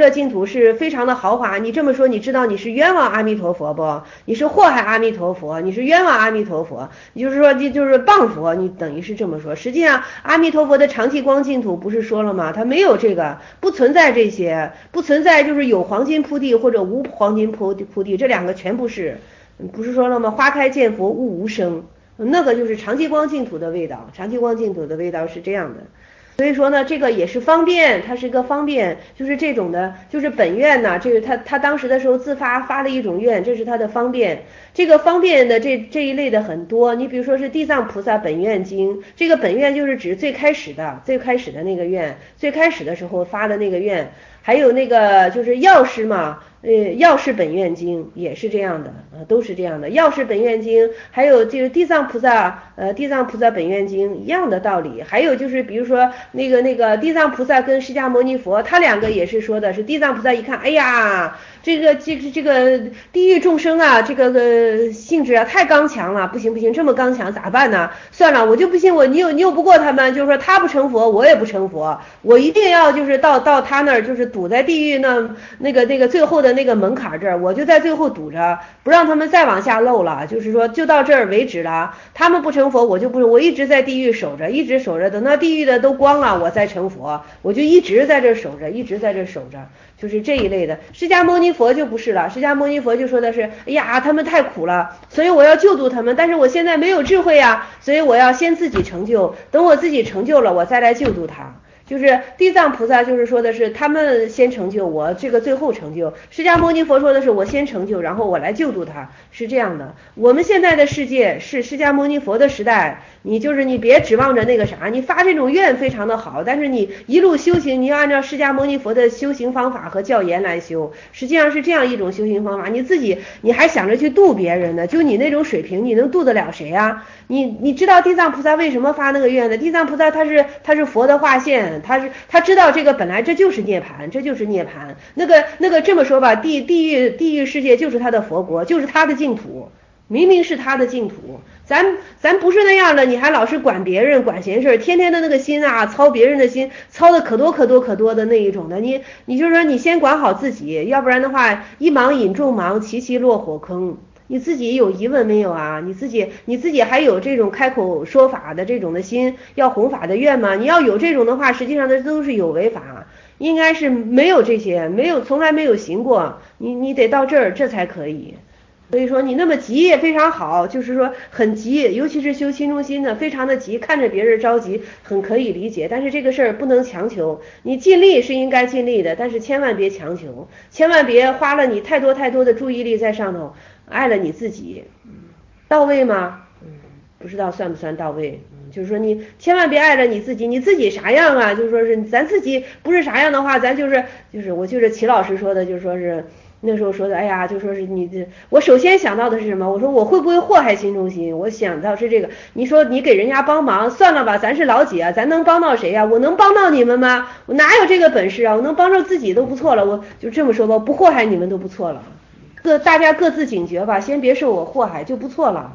的净土是非常的豪华，你这么说，你知道你是冤枉阿弥陀佛不？你是祸害阿弥陀佛，你是冤枉阿弥陀佛，你就是说就是谤佛，你等于是这么说。实际上，阿弥陀佛的常寂光净土不是说了吗？它没有这个，不存在这些，不存在就是有黄金铺地或者无黄金铺地，这两个全部是，不是说了吗？花开见佛悟无生，那个就是常寂光净土的味道，常寂光净土的味道是这样的。所以说呢，这个也是方便，它是一个方便，就是这种的，就是本愿呢，这个他当时的时候自发了一种愿，这是他的方便。这个方便的这一类的很多，你比如说是地藏菩萨本愿经，这个本愿就是指最开始的那个愿，最开始的时候发的那个愿，还有那个就是药师嘛。药师本愿经也是这样的，都是这样的。药师本愿经，还有这个地藏菩萨本愿经一样的道理。还有就是比如说那个地藏菩萨跟释迦牟尼佛，他两个也是说的是地藏菩萨一看，哎呀，这个地狱众生啊，这个性质啊太刚强了，不行，这么刚强咋办呢？算了，我就不信你又不过他们，就是说他不成佛，我也不成佛，我一定要就是到他那儿，就是堵在地狱那个最后的那个门槛这儿，我就在最后堵着，不让他们再往下漏了，就是说就到这儿为止了。他们不成佛，我一直在地狱守着，一直守着，等到地狱的都光了，我再成佛，我就一直在这守着，就是这一类的。释迦牟尼佛就不是了，释迦牟尼佛就说的是，哎呀，他们太苦了，所以我要救度他们，但是我现在没有智慧啊，所以我要先自己成就，等我自己成就了，我再来救度他。就是地藏菩萨就是说的是他们先成就，我这个最后成就。释迦牟尼佛说的是我先成就，然后我来救度他，是这样的。我们现在的世界是释迦牟尼佛的时代，你别指望着那个啥，你发这种愿非常的好，但是你一路修行，你要按照释迦牟尼佛的修行方法和教言来修，实际上是这样一种修行方法。你还想着去度别人呢，就你那种水平，你能度得了谁啊？你知道地藏菩萨为什么发那个愿呢？地藏菩萨他是佛的化现，他知道这个本来这就是涅槃，那个这么说吧，地狱世界就是他的佛国，就是他的净土，明明是他的净土。咱不是那样的，你还老是管别人管闲事，天天的那个心啊，操别人的心，操的可多的那一种的。你就是说你先管好自己，要不然的话一忙引众忙，齐落火坑。你自己有疑问没有啊？你自己还有这种开口说法的这种的心，要弘法的愿吗？你要有这种的话，实际上这都是有违法，应该是没有这些，从来没有行过。你得到这儿，这才可以。所以说你那么急也非常好，就是说很急，尤其是修心中心的，非常的急，看着别人着急，很可以理解。但是这个事儿不能强求，你尽力是应该尽力的，但是千万别强求，千万别花了你太多的注意力在上头，爱了你自己。到位吗？不知道算不算到位。就是说你千万别爱了你自己，你自己啥样啊？就是说是咱自己不是啥样的话，咱就是我就是齐老师说的，就是说是那时候说的，哎呀，就说是我首先想到的是什么？我说我会不会祸害心中心？我想到是这个。你说你给人家帮忙，算了吧，咱是老几啊？咱能帮到谁啊？我能帮到你们吗？我哪有这个本事啊？我能帮着自己都不错了，我就这么说吧，不祸害你们都不错了。大家各自警觉吧，先别受我祸害就不错了。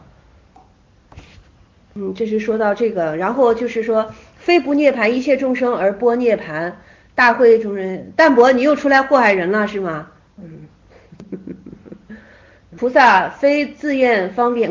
这是说到这个，然后就是说非不涅槃一切众生而波涅槃，大会众人。淡泊，你又出来祸害人了是吗？菩萨非自愿方便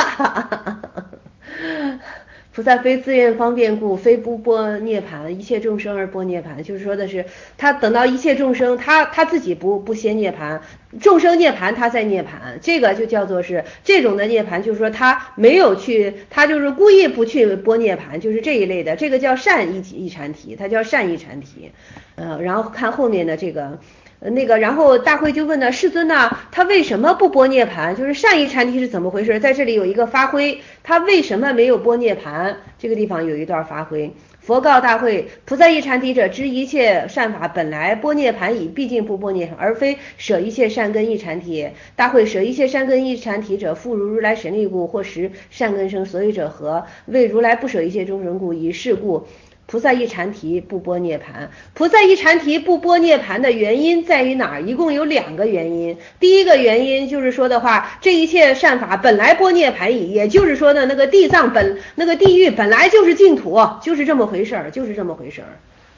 菩萨非自愿方便故，非不波涅槃，一切众生而波涅槃。就是说的是，他等到一切众生，他自己不先涅槃，众生涅槃，他在涅槃，这个就叫做是这种的涅槃，就是说他没有去，他就是故意不去波涅槃，就是这一类的，这个叫善一禅体，它叫善一禅体。然后看后面的这个。然后大会就问呢，世尊呢，他为什么不波涅槃？就是善意禅体是怎么回事？在这里有一个发挥，他为什么没有波涅槃？这个地方有一段发挥。佛告大会，菩萨一禅体者，知一切善法本来波涅槃矣，毕竟不波涅槃，而非舍一切善根一禅体。大会，舍一切善根一禅体者，复如来神力故，或识善根生，所以者何？为如来不舍一切众生故，以是故。菩萨一禅体不波涅槃，菩萨一禅体不波涅槃的原因在于哪儿？一共有2个原因。第一个原因就是说的话，这一切善法本来波涅槃矣，也就是说呢，那个地狱本来就是净土，就是这么回事儿。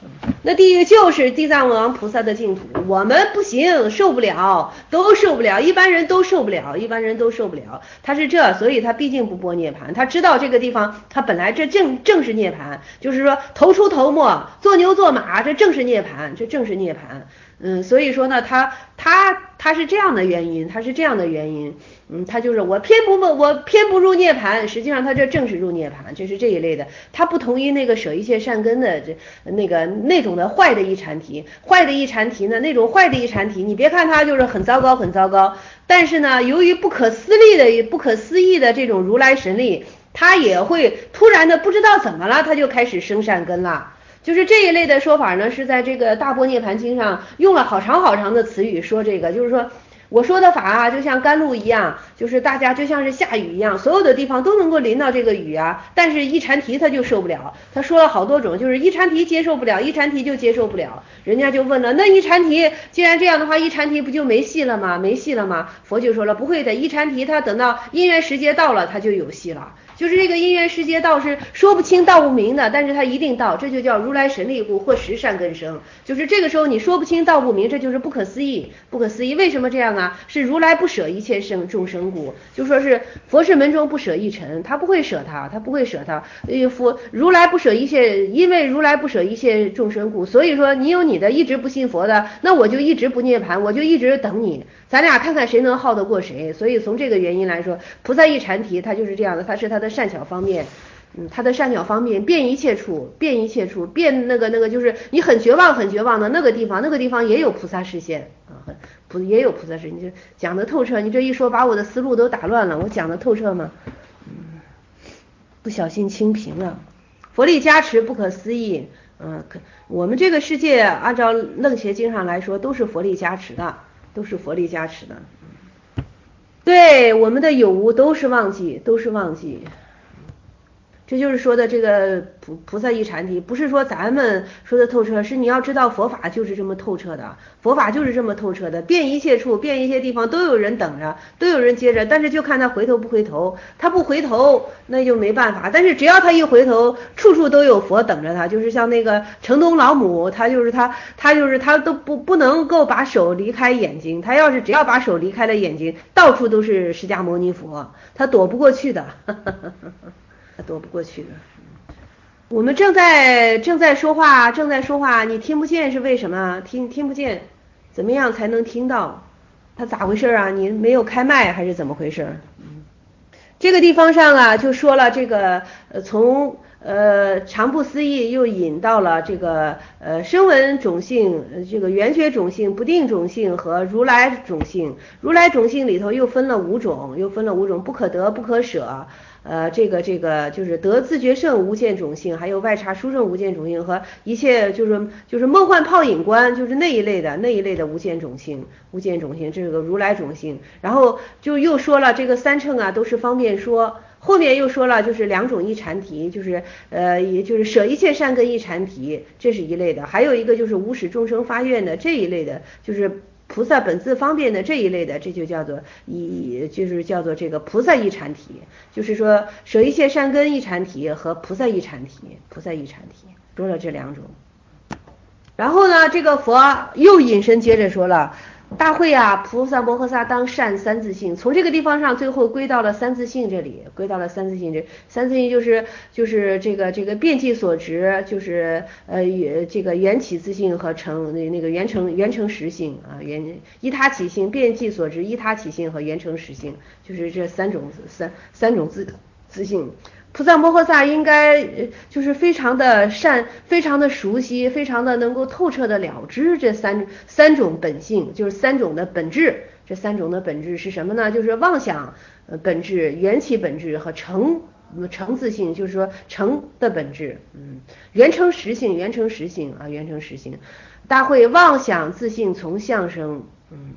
那地狱就是地藏王菩萨的净土，我们不行，受不了，都受不了，一般人都受不了，一般人都受不了。他是这，所以他毕竟不播涅槃，他知道这个地方，他本来这正是涅槃，就是说头出头没，做牛做马，这正是涅槃，这正是涅槃。所以说呢，他是这样的原因，他是这样的原因。他就是我偏不入涅槃，实际上他这正是入涅槃，这是这一类的。他不同于那个舍一切善根的那种的坏的一禅体，坏的一禅体呢，那种坏的一禅体，你别看他就是很糟糕很糟糕，但是呢，由于不可思议的这种如来神力，他也会突然的不知道怎么了，他就开始生善根了。就是这一类的说法呢，是在这个大般涅槃经上用了好长好长的词语说这个，就是说我说的法啊，就像甘露一样，就是大家就像是下雨一样，所有的地方都能够淋到这个雨啊，但是一禅提他就受不了。他说了好多种，就是一禅提接受不了，一禅提就接受不了。人家就问了，那一禅提既然这样的话，一禅提不就没戏了吗？没戏了吗？佛就说了，不会的，一禅提他等到因缘时节到了，他就有戏了。就是这个因缘时节到是说不清道不明的，但是它一定到，这就叫如来神力故，或实善根生。就是这个时候你说不清道不明，这就是不可思议，不可思议。为什么这样啊？是如来不舍一切众生故，就说是佛事门中不舍一尘，他不会舍他，他不会舍他。如来不舍一切，因为如来不舍一切众生故，所以说你有你的一直不信佛的，那我就一直不涅槃，我就一直等你，咱俩看看谁能耗得过谁。所以从这个原因来说，菩萨一禅提他就是这样的，他是他的善巧方面，他的善巧方面遍一切处，遍一切处，遍那个就是你很绝望的那个地方也有菩萨示现啊，也有菩萨示现。你就讲得透彻，你这一说把我的思路都打乱了，我讲得透彻吗？不小心清屏了。佛力加持不可思议，我们这个世界按照楞伽经上来说都是佛力加持的，都是佛力加持的。对我们的有无都是忘记，都是忘记。这就是说的这个菩萨一禅体，不是说咱们说的透彻，是你要知道佛法就是这么透彻的，佛法就是这么透彻的，遍一切处，遍一切地方都有人等着，都有人接着，但是就看他回头不回头，他不回头那就没办法，但是只要他一回头，处处都有佛等着他，就是像那个城东老母，他都不能够把手离开眼睛，他要是只要把手离开了眼睛，到处都是释迦牟尼佛，他躲不过去的。他躲不过去的。我们正在说话，你听不见是为什么？听不见，怎么样才能听到？他咋回事啊？你没有开麦还是怎么回事？这个地方上啊，就说了这个从常不思议又引到了这个声闻种性，这个缘觉种性、不定种性和如来种性。如来种性里头又分了五种，不可得、不可舍。这个就是得自觉圣无间种性，还有外差殊胜无间种性和一切就是梦幻泡影观，就是那一类的无间种性，这是个如来种性。然后就又说了这个三乘啊，都是方便说。后面又说了就是两种一禅体，就是也就是舍一切善根一禅体，这是一类的。还有一个就是无使众生发愿的这一类的，就是菩萨本自方便的这一类的，这就叫做这个菩萨一禅体，就是说舍一切善根一禅体和菩萨一禅体，说了这两种。然后呢，这个佛又引申接着说了，大会啊，菩萨摩诃萨当善三自性，从这个地方上最后归到了三自性这里，三自性就是这个遍计所执，就是这个缘起自性和那个缘成实性啊，依他起性、遍计所执、依他起性和缘成实性，就是这三种自性。菩萨摩诃萨应该就是非常的善，非常的熟悉，非常的能够透彻的了知这三种本性，就是三种的本质。这三种的本质是什么呢？就是妄想本质、缘起本质和成自性，就是说成的本质。缘成实性啊，缘成实性。大会妄想自性从相生。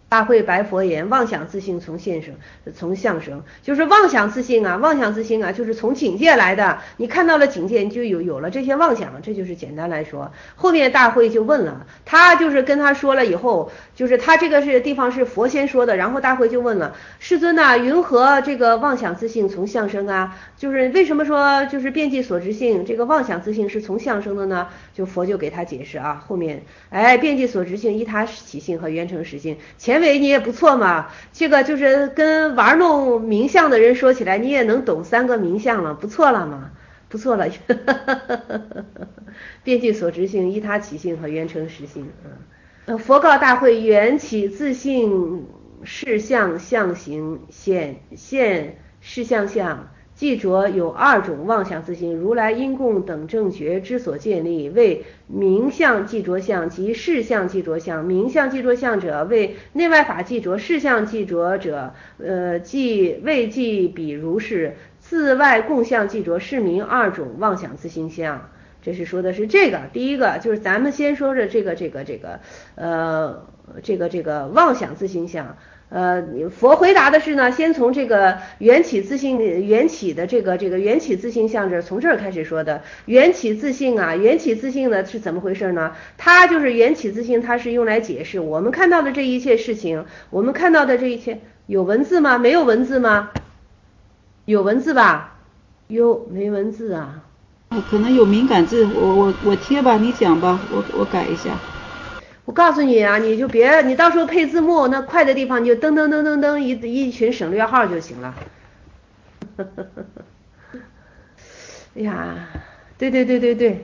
大会白佛言：妄想自性从相生，就是妄想自性啊，妄想自性啊，就是从境界来的。你看到了境界，你就有了这些妄想，这就是简单来说。后面大会就问了，他就是跟他说了以后，就是他这个地方是佛先说的，然后大会就问了世尊呐，云何这个妄想自性从相生啊？就是为什么说就是遍计所执性这个妄想自性是从相生的呢？就佛就给他解释啊，后面遍计所执性依他起性和缘成实性。前尾你也不错嘛，这个就是跟玩弄名相的人说起来，你也能懂3个名相了，不错了嘛，不错了。遍计所执性依他起性和缘成实性。佛告大会：缘起自性事相相行显现事相相。记着有2种妄想自性，如来因供等正觉之所建立，为名相记着相及事相记着相。名相记着相者，为内外法记着；事相记着者，未记彼如是。自外共相记着，是名2种妄想自性相。这是说的是这个，第一个就是咱们先说着这个妄想自性相。佛回答的是呢，先从这个缘起自性缘起的这个缘起自性相从这儿开始说的。缘起自性啊，缘起自性呢是怎么回事呢？它就是缘起自性，它是用来解释我们看到的这一切事情，我们看到的这一切有文字吗？没有文字吗？有文字吧？没文字啊。 可能有敏感字，我贴吧，你讲吧，我改一下。 我告诉你啊，你就别，你到时候配字幕，那快的地方你就噔噔噔噔噔一群省略号就行了。哎呀，对，对，对，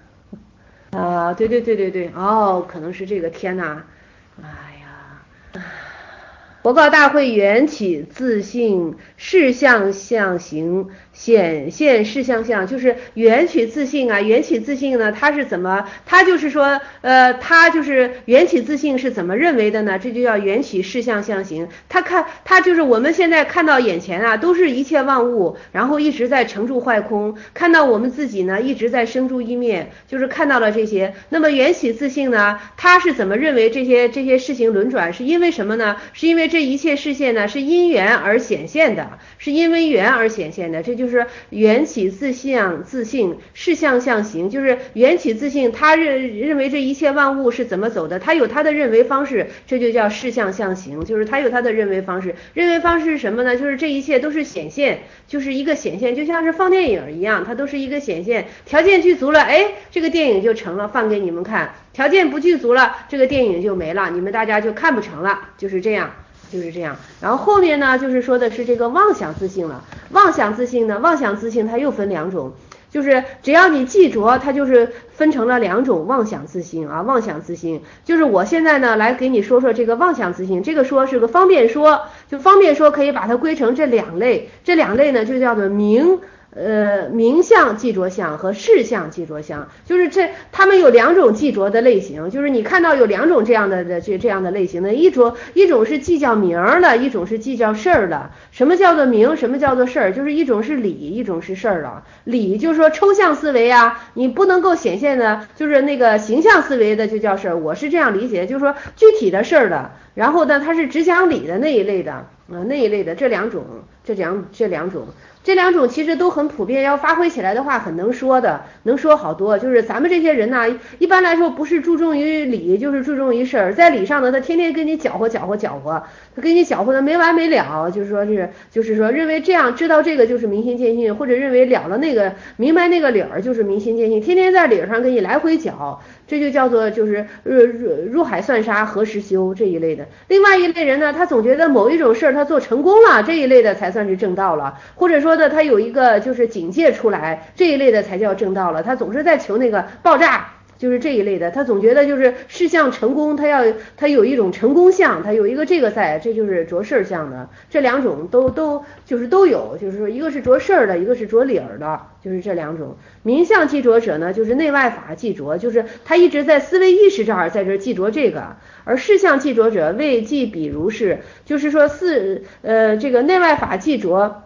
哦，可能是这个，天哪，哎呀。佛告大会：缘起自性事相相行显现事相相，就是缘起自性啊，缘起自性呢，它是怎么？它就是说，它就是缘起自性是怎么认为的呢？这就叫缘起事相相行。它就是我们现在看到眼前啊，都是一切万物，然后一直在成住坏空，看到我们自己呢，一直在生住异灭，就是看到了这些。那么缘起自性呢，它是怎么认为这些事情轮转？是因为什么呢？是因为这一切事现呢，是因缘而显现的，是因为缘而显现的，这就是缘起自性事相相行，就是缘起自性，他认为这一切万物是怎么走的，他有他的认为方式，这就叫事相相行，就是他有他的认为方式。认为方式是什么呢？就是这一切都是显现，就是一个显现，就像是放电影一样，它都是一个显现，条件具足了，这个电影就成了，放给你们看。条件不具足了，这个电影就没了，你们大家就看不成了，就是这样。然后后面呢，就是说的是这个妄想自性了。妄想自性呢，妄想自性它又分2种，就是只要你记着，它就是分成了2种妄想自性啊。妄想自性就是我现在呢来给你说说这个妄想自性，这个说是个方便说，就方便说可以把它归成这2类，这2类呢就叫做名相记着相和事相记着相，就是他们有2种记着的类型，就是你看到有2种这样的类型的，一种是记叫名儿的，一种是记叫事儿的。什么叫做名，什么叫做事儿？就是一种是理，一种是事儿了。理就是说抽象思维啊，你不能够显现的，就是那个形象思维的就叫事儿，我是这样理解，就是说具体的事儿的。然后呢，它是只讲理的那一类的，这2种，这两种其实都很普遍，要发挥起来的话很能说的，能说好多。就是咱们这些人呢，一般来说不是注重于理，就是注重于事儿。在理上呢，他天天跟你搅和，他跟你搅和的没完没了，就是说认为这样知道这个就是明心见性，或者认为了那个明白那个理儿就是明心见性，天天在理上跟你来回搅，这就叫做就是入海算沙何时休这一类的。另外一类人呢，他总觉得某一种事儿他做成功了，这一类的才算是正道了，或者说的他有一个就是警戒出来，这一类的才叫正道了。他总是在求那个爆炸，就是这一类的，他总觉得就是事项成功，他有一种成功相，他有一个这个在，这就是着事儿相的。这2种都有，就是说一个是着事儿的，一个是着理儿的，就是这2种。名相记着者呢，就是内外法记着，就是他一直在思维意识这儿，在这记着这个。而事相记着者，未记彼如是，就是说这个内外法记着，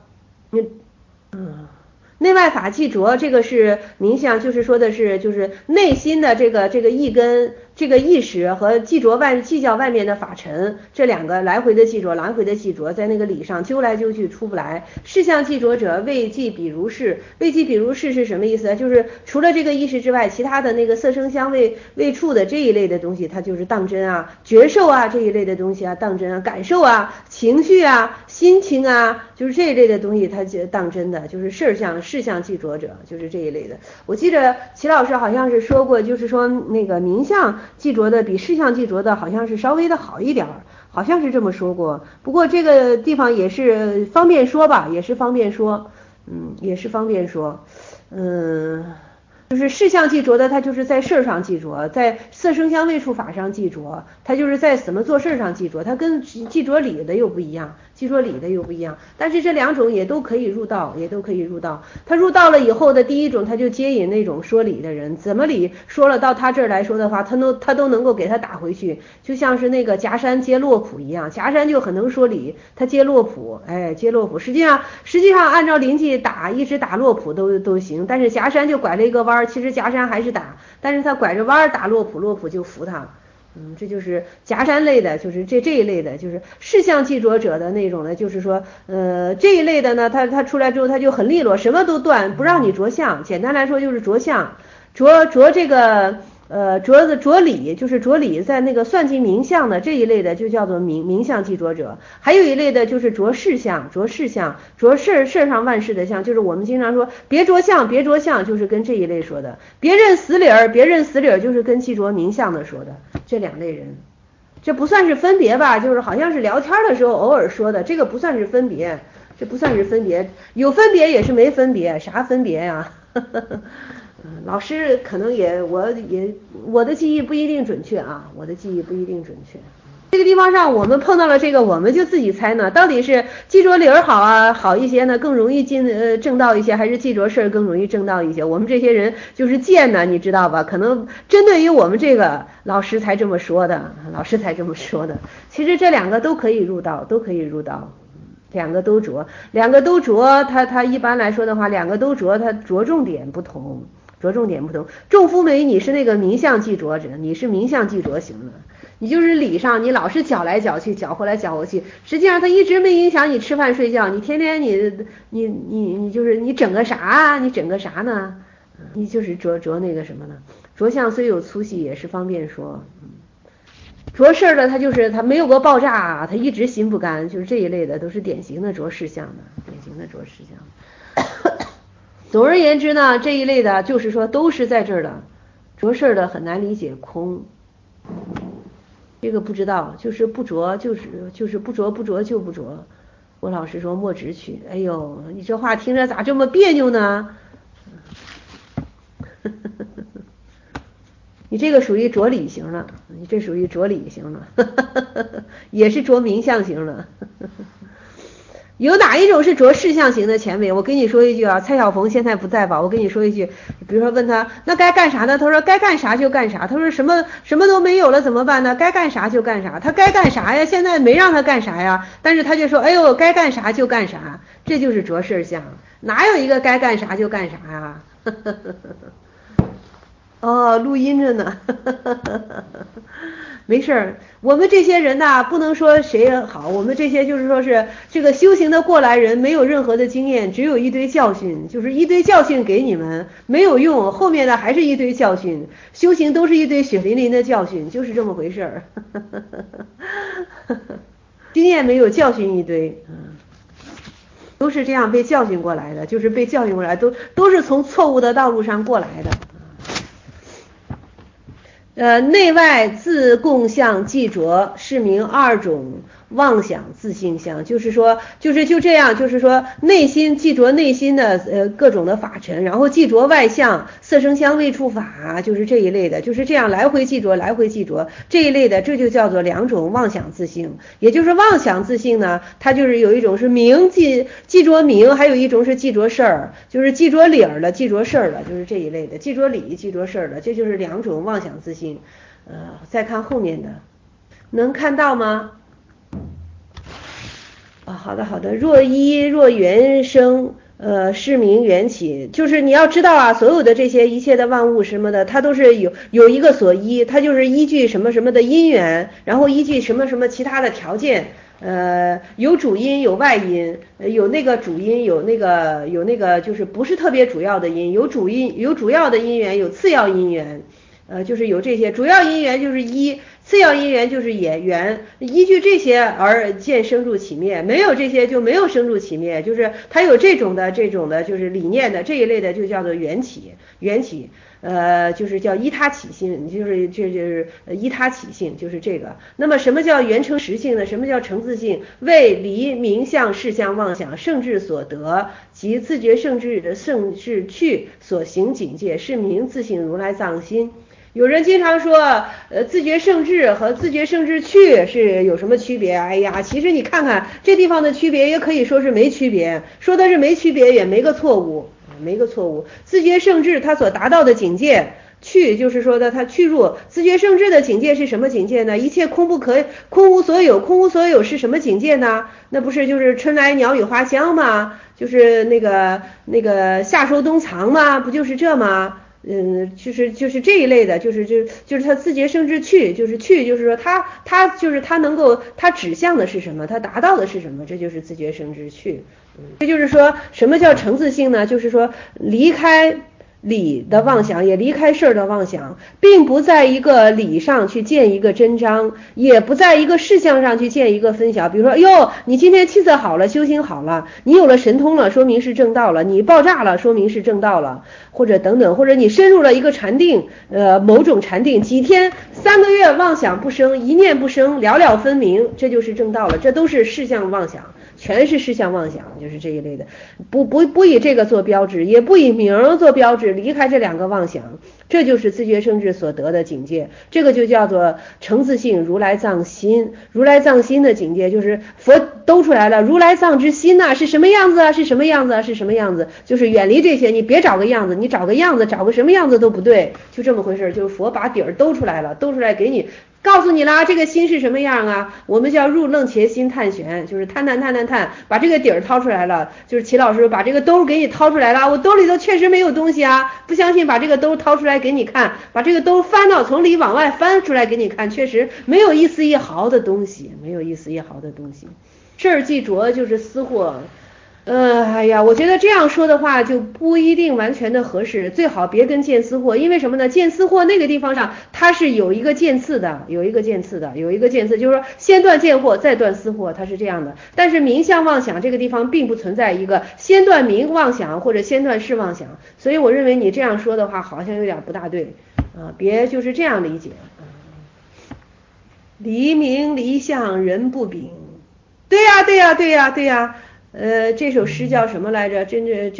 内外法记着，这个是名相，就是说的是就是内心的这个一根， 这个意识和计较外面的法尘，这两个来回的记着，来回的记着，在那个理上揪来揪去出不来。事相记着者，未记比如是。未记比如是是什么意思？就是除了这个意识之外，其他的那个色声香味触的这一类的东西，它就是当真啊，觉受啊这一类的东西啊，当真啊，感受啊，情绪啊，心情啊，就是这一类的东西，它就当真的，就是事相记着者，就是这一类的。我记得齐老师好像是说过，就是说那个名相记着的比事相记着的好像是稍微的好一点，好像是这么说过。不过这个地方也是方便说吧，也是方便说，也是方便说，就是事相记着的，它就是在事儿上记着，在色声香味触法上记着，它就是在怎么做事上记着，它跟记着理的又不一样，记着理的又不一样。但是这两种也都可以入道，也都可以入道。他入道了以后的第一种，他就接引那种说理的人，怎么理说了到他这儿来说的话，他都能够给他打回去，就像是那个夹山接洛普一样，夹山就很能说理，他接洛普，接洛普，实际上按照临济打，一直打洛普都行，但是夹山就拐了一个弯。其实夹山还是打，但是他拐着弯打洛普，洛普就服他。这就是夹山类的，就是这一类的，就是事相记着者的那种的，就是说，这一类的呢，他出来之后他就很利落，什么都断，不让你着相。简单来说就是着相，着这个。着理就是着理，在那个算计名相的这一类的就叫做名相记着者，还有一类的就是着事相，着事上万事的相，就是我们经常说别着相，就是跟这一类说的，别认死理儿，就是跟记着名相的说的，这两类人，这不算是分别吧，就是好像是聊天的时候偶尔说的，这个不算是分别，这不算是分别，有分别也是没分别，啥分别呀？老师可能我的记忆不一定准确啊，我的记忆不一定准确。这个地方上我们碰到了这个，我们就自己猜呢，到底是记着理儿好一些呢，更容易正道一些，还是记着事儿更容易正道一些？我们这些人就是贱呢，你知道吧？可能针对于我们这个老师才这么说的，其实这两个都可以入道，两个都着，它一般来说的话，两个都着，它着重点不同。众夫美，你是那个名相记着者，你是名相记着型的，你就是理上你老是搅来搅去，搅回来搅回去，实际上它一直没影响你吃饭睡觉，你天天你就是你整个啥啊？你整个啥呢？你就是着那个什么呢？着相虽有粗细，也是方便说。着事儿的他就是他没有过爆炸，他一直心不甘，就是这一类的都是典型的着事相的。总而言之呢，这一类的就是说都是在这儿的，着事儿的很难理解空，这个不知道，就是不着，就是不着就不着。我老师说莫直取，哎呦，你这话听着咋这么别扭呢？你这个属于着理型了，也是着名相型了。有哪一种是着事相型的前辈？我跟你说一句啊，蔡小鹏现在不在吧？我跟你说一句，比如说问他那该干啥呢？他说该干啥就干啥。他说什么都没有了怎么办呢？该干啥就干啥。他该干啥呀？现在没让他干啥呀？但是他就说，哎呦，该干啥就干啥，这就是着事相。哪有一个该干啥就干啥呀？哦，录音着呢。没事儿，我们这些人呐，不能说谁好，我们这些就是说是这个修行的过来人，没有任何的经验，只有一堆教训，就是一堆教训给你们，没有用，后面的还是一堆教训，修行都是一堆血淋淋的教训，就是这么回事儿。经验没有，教训一堆，都是这样被教训过来的，就是被教训过来，都是从错误的道路上过来的。内外自共相记着，是名二种妄想自性相，就是说就这样，就是说内心记着内心的各种的法尘，然后记着外相色声香味触法，就是这一类的，就是这样来回记着这一类的，这就叫做两种妄想自性。也就是妄想自性呢，它就是有一种是名记着名，还有一种是记着事儿，就是记着理儿了，记着事儿了，就是这一类的，记着理记着事儿了，这就是两种妄想自性。再看后面的，能看到吗？好的。若一若缘生， 是名缘起，就是你要知道啊，所有的这些一切的万物什么的，它都是有一个所依，它就是依据什么什么的因缘，然后依据什么什么其他的条件，有主因有外因，有那个主因有那个就是不是特别主要的因，有主因有主要的因缘，有次要因缘。就是有这些主要因缘就是一，次要因缘就是缘，依据这些而见生住起灭，没有这些就没有生住起灭，就是它有这种的就是理念的这一类的就叫做缘起，就是叫依他起性，就是依他起性，就是这个。那么什么叫缘成实性呢？什么叫成自性？为离名相事相妄想圣智所得及自觉圣智的圣智去所行境界，是名自性如来藏心。有人经常说，自觉圣智和自觉圣智去是有什么区别？哎呀，其实你看看这地方的区别，也可以说是没区别，说的是没区别也没个错误。自觉圣智他所达到的境界，去就是说的他去入自觉圣智的境界是什么境界呢？一切空不可空无所有，空无所有是什么境界呢？那不是就是春来鸟语花香吗？就是那个夏收冬藏吗？不就是这吗？就是这一类的，就是他自觉圣智去，就是说他就是他能够他指向的是什么，他达到的是什么，这就是自觉圣智去。这就是说什么叫成自性呢？就是说离开理的妄想，也离开事儿的妄想，并不在一个理上去见一个真章，也不在一个事项上去见一个分晓。比如说，哟，你今天气色好了，修行好了，你有了神通了，说明是正道了；你爆炸了，说明是正道了，或者等等，或者你深入了一个禅定，某种禅定，几天、3个月妄想不生，一念不生，了了分明，这就是正道了。这都是事项妄想。全是事项妄想，就是这一类的，不以这个做标志，也不以名做标志，离开这两个妄想，这就是自觉圣智所得的境界。这个就叫做成自性如来藏心。如来藏心的境界就是佛兜出来了，如来藏之心是什么样子啊？是什么样子啊？是什么样子？就是远离这些，你别找个样子，你找个样子，找个什么样子都不对，就这么回事。就是佛把底儿兜出来了，兜出来给你。告诉你啦，这个心是什么样啊？我们叫入楞伽心探玄，就是探，把这个底儿掏出来了。就是齐老师把这个兜给你掏出来了，我兜里头确实没有东西啊，不相信把这个兜掏出来给你看，把这个兜翻到从里往外翻出来给你看，确实没有一丝一毫的东西，没有一丝一毫的东西。事儿既着就是私货。哎呀，我觉得这样说的话就不一定完全的合适，最好别跟见私货，因为什么呢？见私货那个地方上它是有一个渐次的，就是说先断见货再断私货，它是这样的。但是名相妄想这个地方并不存在一个先断名妄想或者先断事妄想，所以我认为你这样说的话好像有点不大对啊，别就是这样理解。离名离相人不秉，对呀。这首诗叫什么来着？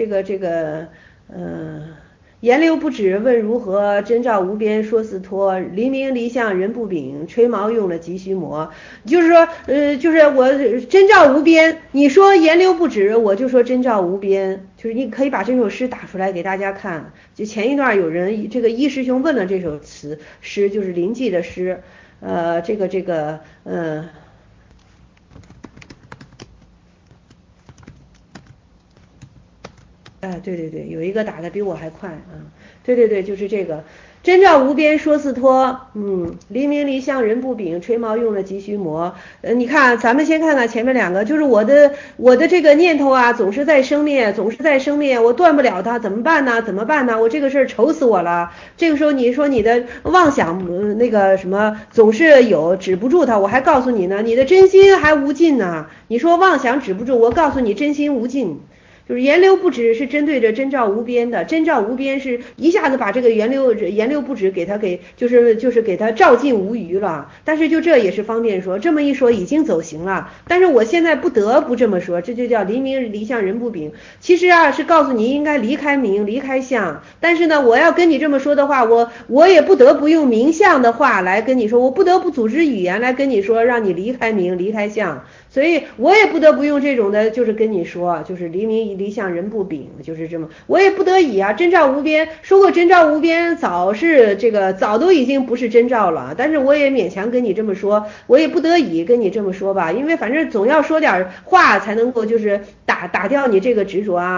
言流不止问如何，真照无边说似托。离名离相人不秉，吹毛用了急须磨。就是说，就是我真照无边，你说言流不止，我就说真照无边。就是你可以把这首诗打出来给大家看。就前一段有人这个一师兄问了这首诗，就是临济的诗，对，有一个打的比我还快啊！对，就是这个真照无边说似托，离名离相人不秉，吹毛用了急须磨。你看，咱们先看看前面两个，就是我的这个念头啊，总是在生灭，我断不了它，怎么办呢？我这个事儿愁死我了。这个时候你说你的妄想那个什么总是有，止不住它，我还告诉你呢，你的真心还无尽呢。你说妄想止不住，我告诉你真心无尽。就是言流不止是针对着真照无边的，真照无边是一下子把这个言流不止给他就是给他照尽无余了。但是就这也是方便说，这么一说已经走形了。但是我现在不得不这么说，这就叫离名离相人不秉。其实是告诉你应该离开名离开相，但是呢，我要跟你这么说的话，我也不得不用名相的话来跟你说，我不得不组织语言来跟你说，让你离开名离开相。所以我也不得不用这种的，就是跟你说，就是离名离相人不秉，就是这么，我也不得已啊。真照无边说过，真照无边早都已经不是真照了，但是我也勉强跟你这么说，我也不得已跟你这么说吧，因为反正总要说点话才能够就是打掉你这个执着啊。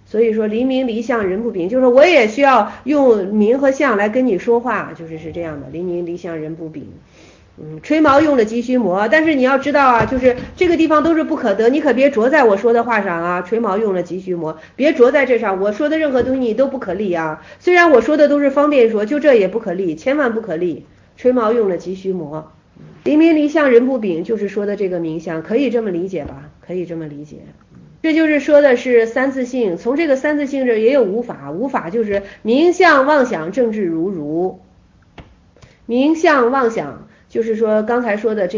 所以说离名离相人不秉，就是我也需要用名和相来跟你说话，是这样的，离名离相人不秉。吹毛用了急须磨，但是你要知道啊，就是这个地方都是不可得，你可别着在我说的话上啊。吹毛用了急须磨，别着在这上，我说的任何东西你都不可立啊。虽然我说的都是方便说，就这也不可立，千万不可立。吹毛用了急须磨，离名离相人不秉，就是说的这个名相，可以这么理解吧？可以这么理解。这就是说的是三自性，从这个三自性这也有无法，无法就是名相妄想正智如如，名相妄想。就是说刚才说的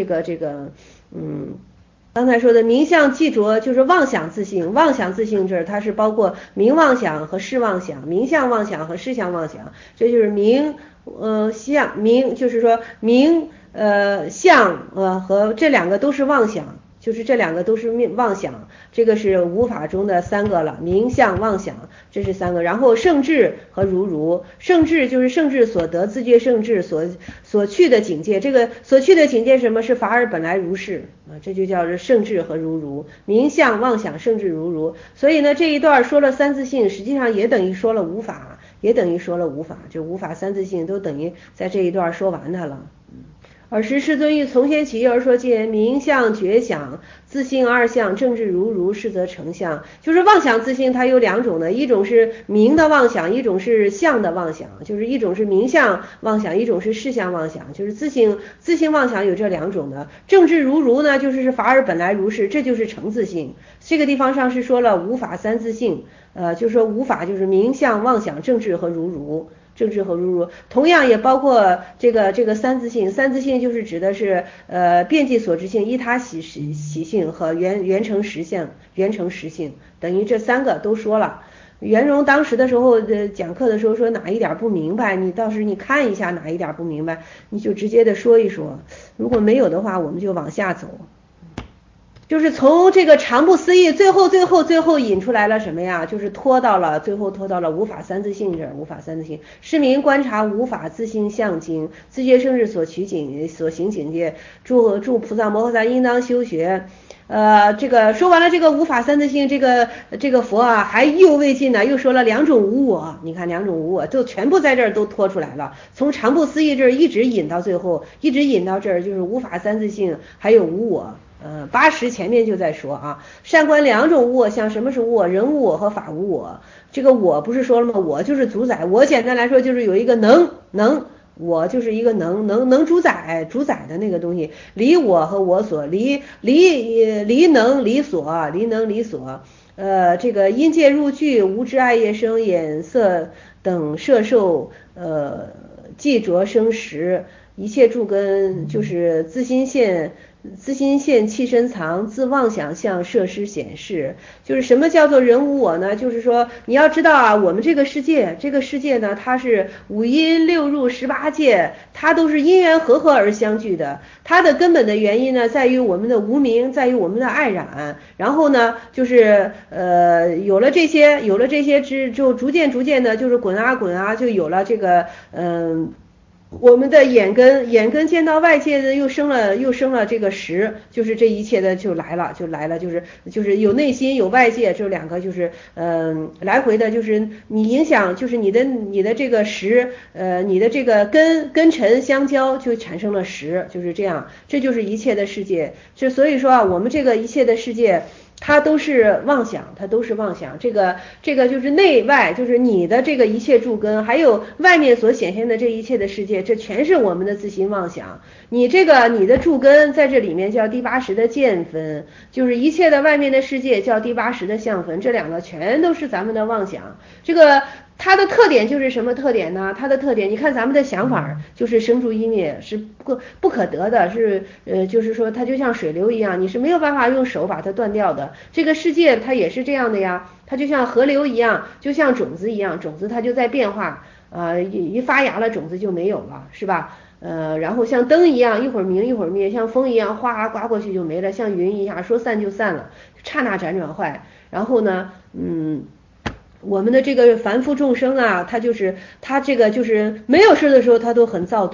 刚才说的名相记着就是妄想自性，妄想自性这它是包括名妄想和事妄想，名相妄想和事相妄想，这就是名相名，就是说名相和这两个都是妄想，就是这两个都是妄想，这个是无法中的三个了，名相妄想这是三个。然后圣智和如如，圣智就是圣智所得自觉圣智所去的境界，这个所去的境界什么是法尔本来如是啊，这就叫圣智和如如，名相妄想圣智如如。所以呢这一段说了三自性，实际上也等于说了无法，也等于说了无法，就无法三自性都等于在这一段说完它了。尔时世尊欲从先起而说见名相觉想自性二相正智如如，是则成相。就是妄想自性它有两种的，一种是名的妄想，一种是相的妄想，就是一种是名相妄想，一种是事相妄想，就是自性妄想有这两种的。正智如如呢就是法尔本来如是，这就是成自性。这个地方上是说了无法三自性，就是说无法就是名相妄想正智和如如，正智和如如，同样也包括这个三自性。三自性就是指的是遍计所知性、依他习性和圆成实相、圆成实性，等于这三个都说了。圆融当时的时候讲课的时候说哪一点不明白，你到时你看一下哪一点不明白，你就直接的说一说，如果没有的话我们就往下走。就是从这个常不思议最后引出来了什么呀？就是最后拖到了无法三自性这儿，无法三自性。是名观察无法自性相境，自觉生日所行境界，诸菩萨摩诃萨应当修学。这个说完了这个无法三自性，这个佛啊还意犹未尽呢，又说了两种无我。你看两种无我就全部在这儿都拖出来了，从常不思议这儿一直引到最后，一直引到这儿，就是无法三自性还有无我。80前面就在说啊，善观两种无我相，什么是无我？人无我和法无我。这个我不是说了吗？我就是主宰，我简单来说就是有一个能，我就是一个能主宰的那个东西。离我和我所，离能离所，这个因界入句，无知爱业生眼色等摄受，记着生识，一切诸根就是自心现气身藏，自妄想相摄施显示。就是什么叫做人无我呢？就是说你要知道啊，我们这个世界呢，它是五阴六入18界，它都是因缘和合而相聚的。它的根本的原因呢，在于我们的无明，在于我们的爱染。然后呢，就是有了这些就逐渐的，就是滚啊，就有了这个我们的眼根见到外界的又生了这个识，就是这一切的就来了，就是有内心有外界，这两个就是来回的，就是你影响，就是你的这个识，你的这个根尘相交就产生了识，就是这样，这就是一切的世界。所以说啊，我们这个一切的世界它都是妄想，这个就是内外，就是你的这个一切诸根，还有外面所显现的这一切的世界，这全是我们的自心妄想。你的诸根在这里面叫第80的见分，就是一切的外面的世界叫第80的相分，这两个全都是咱们的妄想。这个它的特点就是什么特点呢？它的特点，你看咱们的想法就是生住意灭，是不可得的，是就是说它就像水流一样，你是没有办法用手把它断掉的。这个世界它也是这样的呀，它就像河流一样，就像种子一样，种子它就在变化，一发芽了，种子就没有了，是吧？然后像灯一样，一会儿明一会儿灭，像风一样，哗刮过去就没了，像云一样，说散就散了，刹那辗转坏。然后呢，我们的这个凡夫众生啊，他这个就是没有事的时候他都很躁动，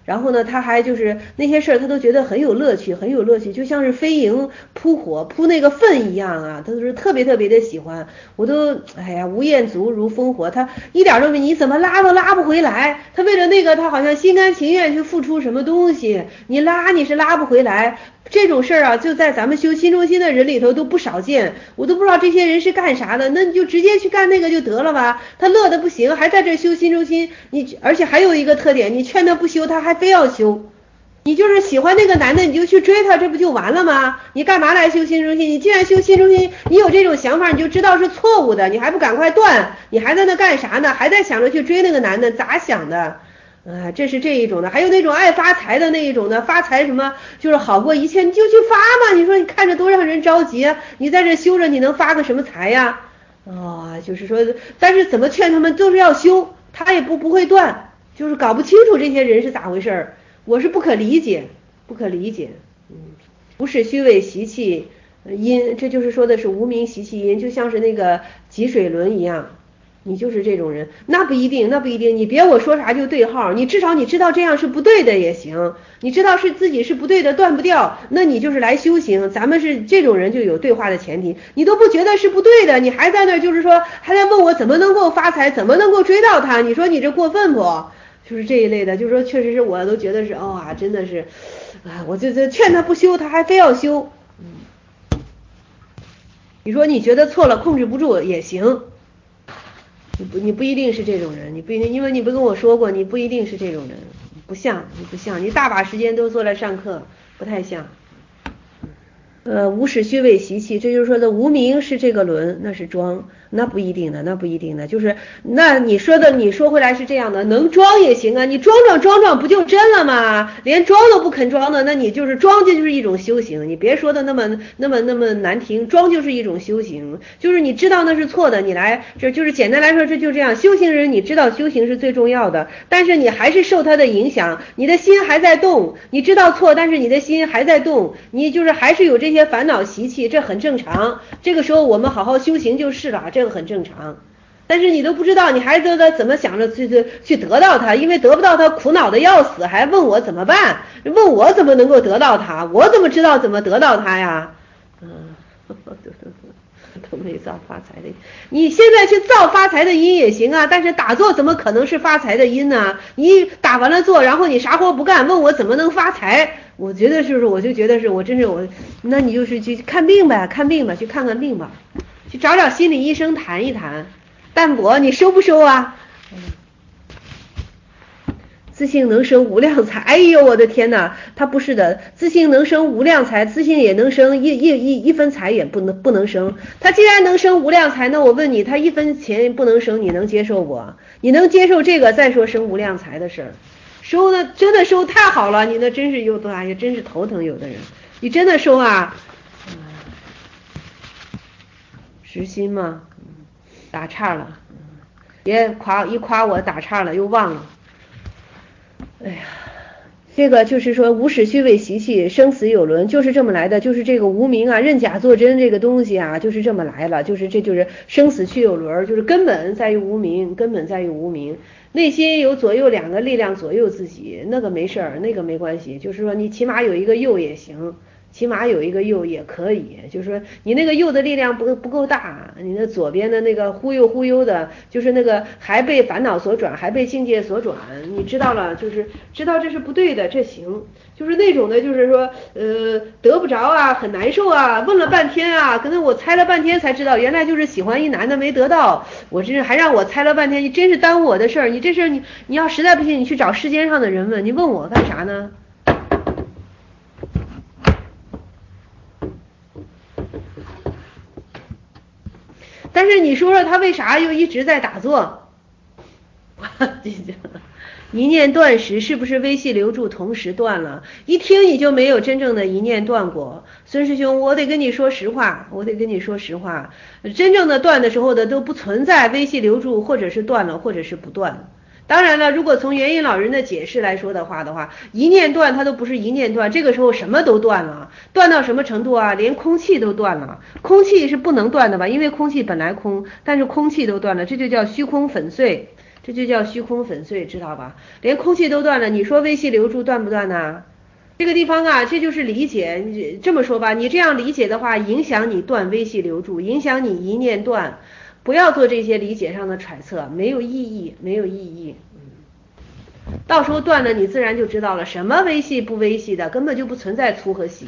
然后呢，他还就是那些事儿，他都觉得很有乐趣，很有乐趣，就像是飞蝇扑火扑那个粪一样啊，他就是特别特别的喜欢。我都哎呀，吴彦祖如烽火，他一点都没，你怎么拉都拉不回来。他为了那个，他好像心甘情愿去付出什么东西，你是拉不回来。这种事儿啊，就在咱们修心中心的人里头都不少见，我都不知道这些人是干啥的，那你就直接去干那个就得了吧。他乐得不行，还在这修心中心，而且还有一个特点，你劝他不修，他还非要修。你就是喜欢那个男的，你就去追他，这不就完了吗？你干嘛来修心中心？你既然修心中心，你有这种想法，你就知道是错误的，你还不赶快断？你还在那干啥呢？还在想着去追那个男的，咋想的？这是这一种的，还有那种爱发财的那一种的，发财什么就是好过一切，你就去发嘛。你说你看着多让人着急啊，你在这修着，你能发个什么财呀？就是说，但是怎么劝他们都是要修，他也不会断，就是搞不清楚这些人是咋回事儿，我是不可理解。无始虚伪习气因，这就是说的是无名习气因，就像是那个积水轮一样。你就是这种人，那不一定，你别我说啥就对号，你至少你知道这样是不对的也行，你知道是自己是不对的，断不掉，那你就是来修行。咱们是这种人就有对话的前提，你都不觉得是不对的，你还在那就是说还在问我怎么能够发财，怎么能够追到他，你说你这过分不？就是这一类的，就是说确实是我都觉得是真的是，我就劝他不修，他还非要修。你说你觉得错了，控制不住也行。你不一定是这种人，你不一定，因为你不跟我说过，你不一定是这种人，你不像，你大把时间都坐来上课，不太像。无始虚伪习气，这就是说的无名是这个轮，那是装，那不一定的，就是那你说回来是这样的，能装也行啊，你装不就真了吗？连装都不肯装的，那你就是装，这就是一种修行。你别说的那么难听，装就是一种修行，就是你知道那是错的，你来这就是简单来说，这就这样。修行人你知道修行是最重要的，但是你还是受他的影响，你的心还在动，你知道错，但是你的心还在动，你就是还是有这些烦恼习气，这很正常。这个时候我们好好修行就是了，这个很正常。但是你都不知道，你还怎么想着去得到它，因为得不到它苦恼的要死，还问我怎么办？问我怎么能够得到它？我怎么知道怎么得到它呀？都没造发财的，你现在去造发财的因也行啊，但是打坐怎么可能是发财的因呢？你打完了坐，然后你啥活不干，问我怎么能发财？我觉得我就觉得是我真是我，那你就是去看病吧，去看看病吧，去找找心理医生谈一谈。淡泊你收不收啊？自信能生无量财，哎呦我的天哪，他不是的，自信能生无量财，自信也能生一分财也不能生。他既然能生无量财，那我问你，他一分钱不能生，你能接受不？你能接受这个？再说生无量财的事儿，收的真的收太好了，你那真是哎呀，真是头疼。有的人，你真的收啊？实心吗？打岔了，别夸我打岔了又忘了。哎呀，这个就是说无始虚伪习气，生死有轮，就是这么来的，就是这个无明啊，认假作真这个东西啊，就是这么来了，这就是生死去有轮，就是根本在于无明，内心有左右两个力量左右自己，那个没事儿，那个没关系，就是说你起码有一个右也行。起码有一个右也可以，就是说你那个右的力量不够大，你那左边的那个忽悠的，就是那个还被烦恼所转，还被境界所转，你知道了，就是知道这是不对的，这行，就是那种的，就是说得不着啊，很难受啊，问了半天啊，可能我猜了半天才知道，原来就是喜欢一男的没得到，我真是还让我猜了半天，你真是耽误我的事儿，你这事儿你要实在不行，你去找世间上的人问，你问我干啥呢？但是你说说他为啥又一直在打坐？一念断时，是不是微细流注同时断了？一听你就没有真正的一念断过。孙师兄，我得跟你说实话，真正的断的时候的都不存在微细流注，或者是断了，或者是不断了。当然了，如果从元音老人的解释来说的话，一念断它都不是一念断，这个时候什么都断了，断到什么程度啊？连空气都断了，空气是不能断的吧？因为空气本来空，但是空气都断了，这就叫虚空粉碎。 这就叫虚空粉碎，知道吧？连空气都断了，你说微细流注断不断呢？这个地方啊，这就是理解。这么说吧，你这样理解的话，影响你断微细流注，影响你一念断。不要做这些理解上的揣测，没有意义，没有意义。到时候断了，你自然就知道了，什么微细不微细的，根本就不存在粗和细。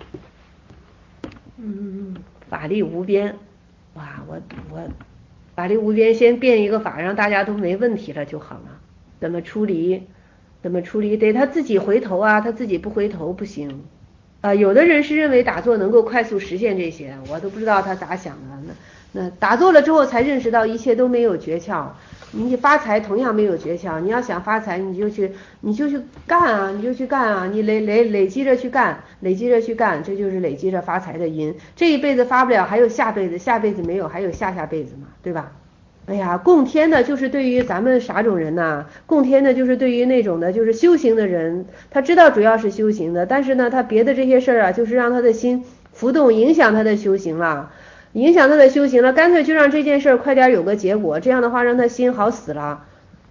法力无边，哇，我法力无边，先变一个法，让大家都没问题了就好了。怎么处理？怎么处理？得他自己回头啊，他自己不回头不行。有的人是认为打坐能够快速实现这些，我都不知道他咋想的。那打坐了之后才认识到一切都没有诀窍。你发财同样没有诀窍，你要想发财，你就去干啊，你就去干啊，你累积着去干，累积着去干，这就是累积着发财的因。这一辈子发不了，还有下辈子，下辈子没有，还有下下辈子嘛，对吧？哎呀，供天的就是对于咱们啥种人呐？供天的就是对于那种的，就是修行的人，他知道主要是修行的，但是呢，他别的这些事儿啊，就是让他的心浮动，影响他的修行了。影响他的修行了，干脆就让这件事快点有个结果，这样的话让他心好死了。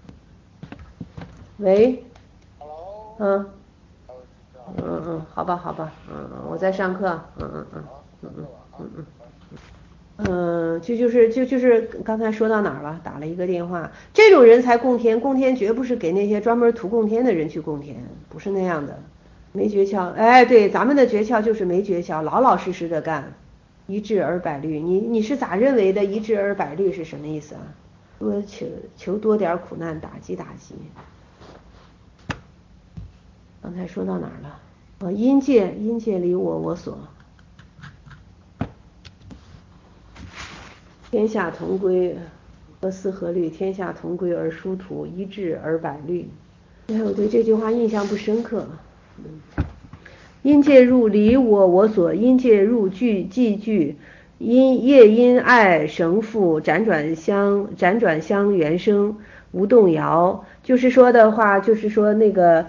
喂，好吧，我在上课，就是刚才说到哪儿了？打了一个电话，这种人才供天，供天绝不是给那些专门图供天的人去供天，不是那样的，没诀窍。哎，对，咱们的诀窍就是没诀窍，老老实实的干。一治而百虑，你是咋认为的？一治而百虑是什么意思啊？多求多点苦难打击。刚才说到哪儿了？阴界离我所，天下同归，何思合虑？天下同归而殊途，一治而百虑。哎，我对这句话印象不深刻。因界入离我所，因界入俱具，因业因爱绳缚辗转相原生，无动摇。就是说的话，就是说那个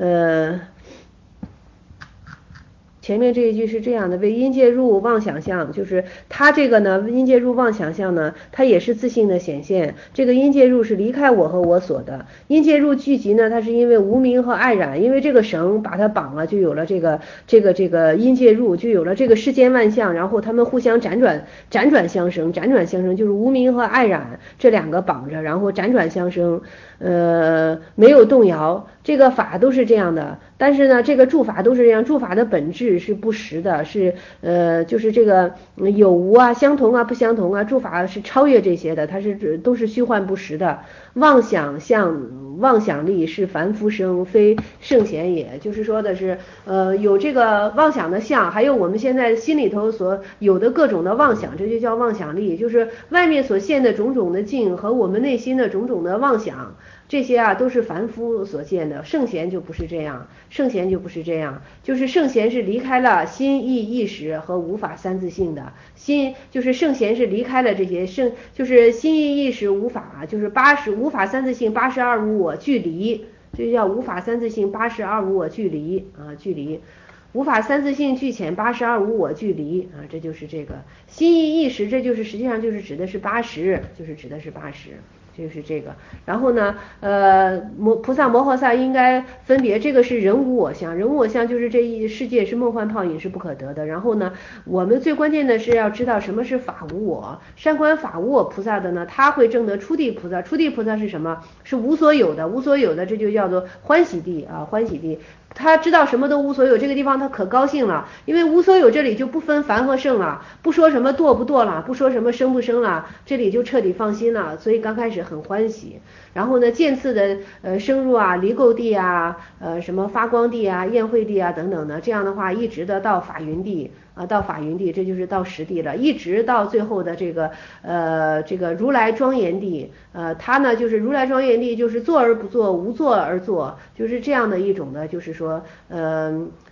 前面这一句是这样的：为因界入妄想相，就是它这个呢，因界入妄想相呢，它也是自性的显现。这个因界入是离开我和我所的，因界入聚集呢，它是因为无明和爱染，因为这个绳把它绑了，就有了这个因界入，就有了这个世间万象，然后他们互相辗转相生，就是无明和爱染这两个绑着，然后辗转相生，没有动摇。这个法都是这样的，但是呢，这个诸法都是这样，诸法的本质是不实的，是就是这个有无啊、相同啊、不相同啊，诸法是超越这些的，它是都是虚幻不实的。妄想相、妄想力是凡夫生，非圣贤也。就是说的是，有这个妄想的相，还有我们现在心里头所有的各种的妄想，这就叫妄想力，就是外面所现的种种的境和我们内心的种种的妄想。这些啊都是凡夫所见的，圣贤就不是这样，就是圣贤是离开了心意意识和无法三自性的心，就是圣贤是离开了这些就是心意意识无法，就是无法三自性82无我距离，这就叫无法三自性82无我距离啊，距离。无法三自性俱浅82无我距离啊，这就是这个心意意识，这就是实际上就是指的是80，就是指的是80。就是这个，然后呢，菩萨摩诃萨应该分别，这个是人无我相，人无我相就是这一世界是梦幻泡影，是不可得的。然后呢，我们最关键的是要知道什么是法无我，善观法无我菩萨的呢，他会证得初地菩萨。初地菩萨是什么？是无所有的，无所有的，这就叫做欢喜地啊，欢喜地。他知道什么都无所有，这个地方他可高兴了，因为无所有这里就不分凡和圣了，不说什么堕不堕了，不说什么生不生了，这里就彻底放心了，所以刚开始很欢喜。然后呢，渐次的升入啊离垢地啊，什么发光地啊、宴会地啊等等的，这样的话一直的到法云地啊，到法云地，这就是到实地了，一直到最后的这个如来庄严地，它呢就是如来庄严地，就是坐而不坐，无坐而坐，就是这样的一种的，就是说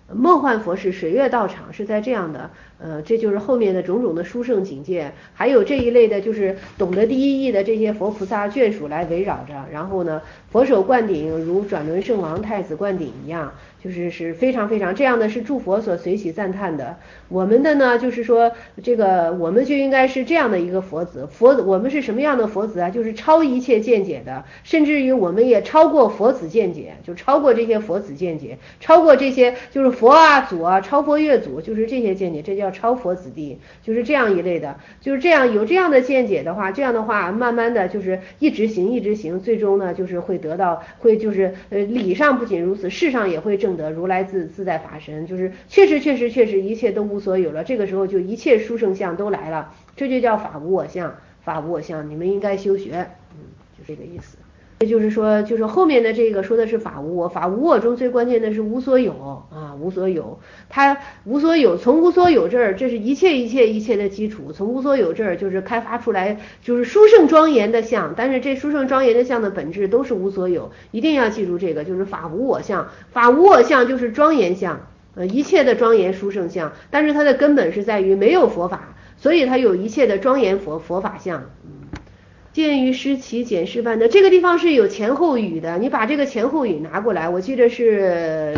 梦幻佛是水月道场，是在这样的，这就是后面的种种的殊胜境界，还有这一类的就是懂得第一义的这些佛菩萨眷属来围绕着，然后呢，佛手灌顶如转轮圣王太子灌顶一样，是非常非常这样的，是诸佛所随喜赞叹的。我们的呢，就是说这个我们就应该是这样的一个佛子，我们是什么样的佛子啊？就是超一切见解的，甚至于我们也超过佛子见解，就超过这些佛子见解，超过这些就是佛啊祖啊，超佛越祖，就是这些见解，这叫超佛子弟，就是这样一类的，就是这样有这样的见解的话，这样的话慢慢的就是一直行，最终呢就是会得到，会就是理上不仅如此，事上也会证得如来自在法身，就是确实一切都无所有了，这个时候就一切殊胜相都来了，这就叫法无我相，法无我相，你们应该修学，就这个意思。也就是说，就是后面的这个说的是法无我，法无我中最关键的是无所有啊，无所有，它无所有，从无所有这儿，这是一切的基础，从无所有这儿就是开发出来，就是殊胜庄严的相，但是这殊胜庄严的相的本质都是无所有，一定要记住这个，就是法无我相，法无我相就是庄严相，一切的庄严殊胜相，但是它的根本是在于没有佛法，所以它有一切的庄严佛法相。见于诗其简示范的这个地方是有前后语的，你把这个前后语拿过来，我记得是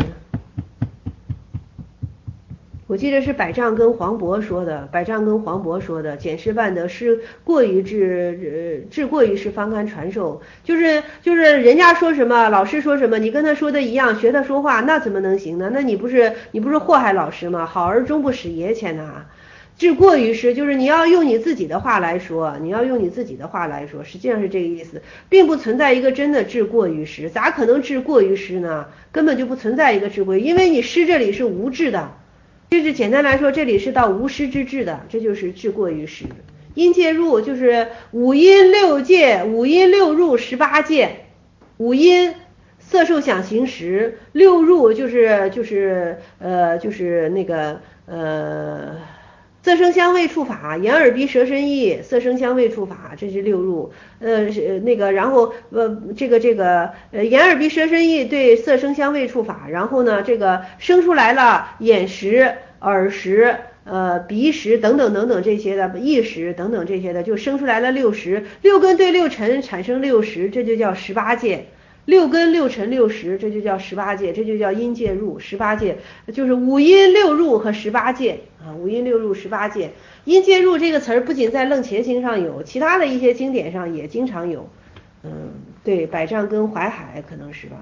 百丈跟黄渤说的，简示范的是过于至过于是方堪传授，就是人家说什么，老师说什么，你跟他说的一样，学他说话，那怎么能行呢？那你不是祸害老师吗？好而终不使爷钱呐。至过于是，就是你要用你自己的话来说，实际上是这个意思，并不存在一个真的至过于失，咋可能至过于失呢？根本就不存在一个至过于，因为你失这里是无智的，就是简单来说，这里是到无失之智的，这就是至过于失。音界入就是五音六界，五音六入18界，五音色受想行识，六入就是那个色声香味触法，眼耳鼻舌身意，色声香味触法，这是六入。然后眼耳鼻舌身意对色声香味触法，然后呢这个生出来了眼识、耳识、鼻识等等这些的，意识等等这些的，就生出来了六识，六根对六尘产生六识，这就叫18界。六根六尘六识，这就叫18界，这就叫音界入18界，就是五音六入和18界啊，五音六入18界。音界入这个词儿不仅在楞伽经上有，其他的一些经典上也经常有。对，百丈跟淮海可能是吧。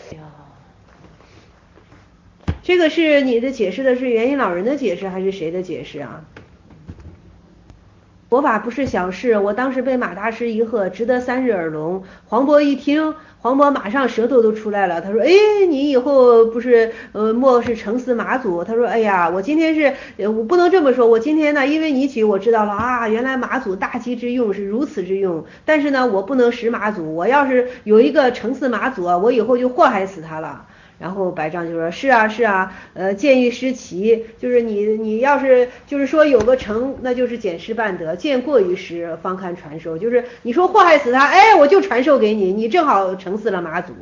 这个是你的解释的是元音老人的解释还是谁的解释啊？佛法不是小事，我当时被马大师一喝，值得3日耳聋。黄渤一听，黄渤马上舌头都出来了，他说：“哎，你以后不是莫是成死马祖？”他说：“哎呀，我今天是我不能这么说，我今天呢，因为你起我知道了啊，原来马祖大吉之用是如此之用，但是呢，我不能识马祖，我要是有一个成死马祖啊，我以后就祸害死他了。”然后百丈就说：“是啊，见欲失其，就是你要是就是说有个成，那就是简示半德，见过于失方堪传授，就是你说祸害死他，哎，我就传授给你，你正好成死了马祖，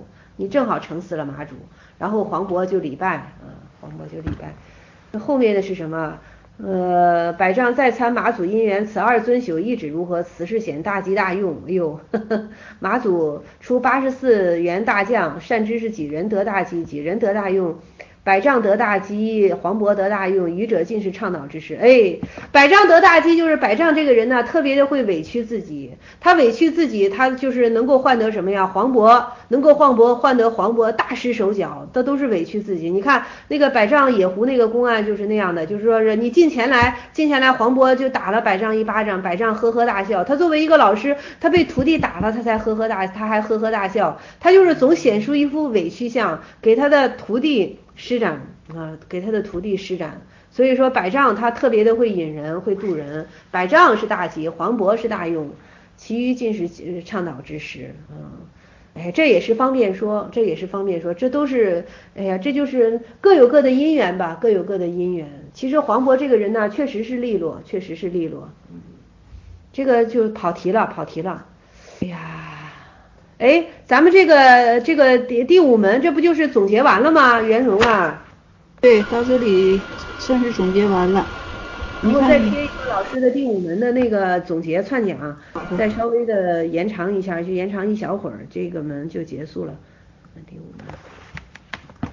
然后黄渤就礼拜，那后面的是什么？百丈再参马祖因缘，此二尊朽意旨如何？此事显大吉大用。哎呦，马祖出84员大将，善知是几人得大吉，几人得大用。百丈得大吉，黄渤得大用，愚者尽是倡导之事。哎，百丈得大吉就是百丈这个人呢，特别的会委屈自己，他委屈自己，他就是能够换得什么呀？黄渤能够换得黄渤大施手脚，这都是委屈自己。你看那个百丈野狐那个公案就是那样的，就是说是你近前来，黄渤就打了百丈一巴掌，百丈呵呵大笑。他作为一个老师，他被徒弟打了，他还呵呵大笑，他就是总显出一副委屈相，给他的徒弟施展。所以说百丈他特别的会引人，会渡人。百丈是大吉，黄渤是大用，其余尽是倡导之时。这也是方便说，这都是这就是各有各的因缘吧，各有各的因缘。其实黄渤这个人呢，确实是利落。这个就跑题了。咱们这个第5门，这不就是总结完了吗？圆融啊， 对，到这里算是总结完了。 然后再贴一个老师的第5门的那个总结串讲，再稍微的延长一下，就延长一小会儿，这个门就结束了。第5门，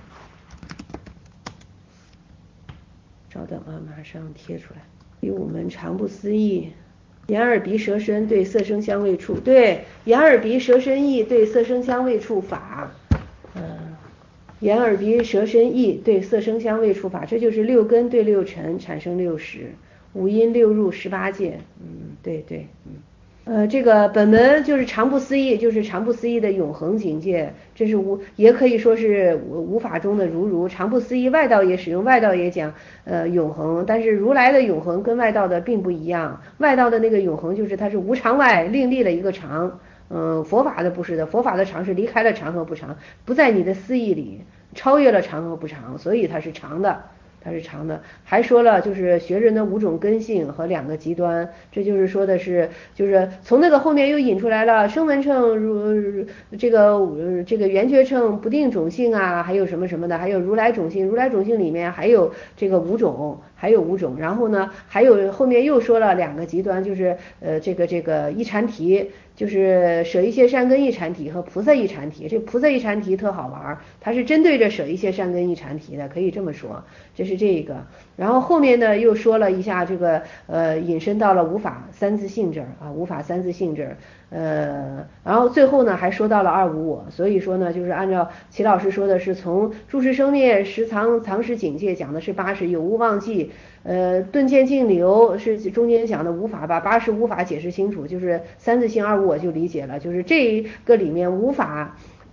稍等啊，马上贴出来。第5门常不思议，眼耳鼻舌身对色声香味触，对，眼耳鼻舌身意对色声香味触法，眼耳鼻舌身意对色声香味触法，这就是6根对6尘产生6识，5阴6入18界，对对，这个本门就是常不思议，就是常不思议的永恒境界，这是也可以说是无法中的如常不思议。外道也使用，外道也讲永恒，但是如来的永恒跟外道的并不一样。外道的那个永恒就是它是无常外另立了一个常，佛法的不是的，佛法的常是离开了常和不常，不在你的思意里，超越了常和不常，所以它是常的。它是常的，还说了就是学人的5种根性和2个极端，这就是说的是，就是从那个后面又引出来了声闻乘这个缘觉乘不定种性啊，还有什么什么的，还有如来种性，如来种性里面还有这个5种，还有5种，然后呢还有后面又说了2个极端，就是这个一禅提，就是舍一切善根一禅体和菩萨一禅体，这菩萨一禅体特好玩，它是针对着舍一切善根一禅体的，可以这么说，这是这个。然后后面呢又说了一下这个引申到了无法三自性这儿啊，无法三自性这儿，然后最后呢还说到了2无我，所以说呢就是按照齐老师说的是从住世生灭实藏识境界讲的是80有无忘记，顿渐净流是中间讲的无法，把80无法解释清楚，就是三自性2无我就理解了，就是这个里面无法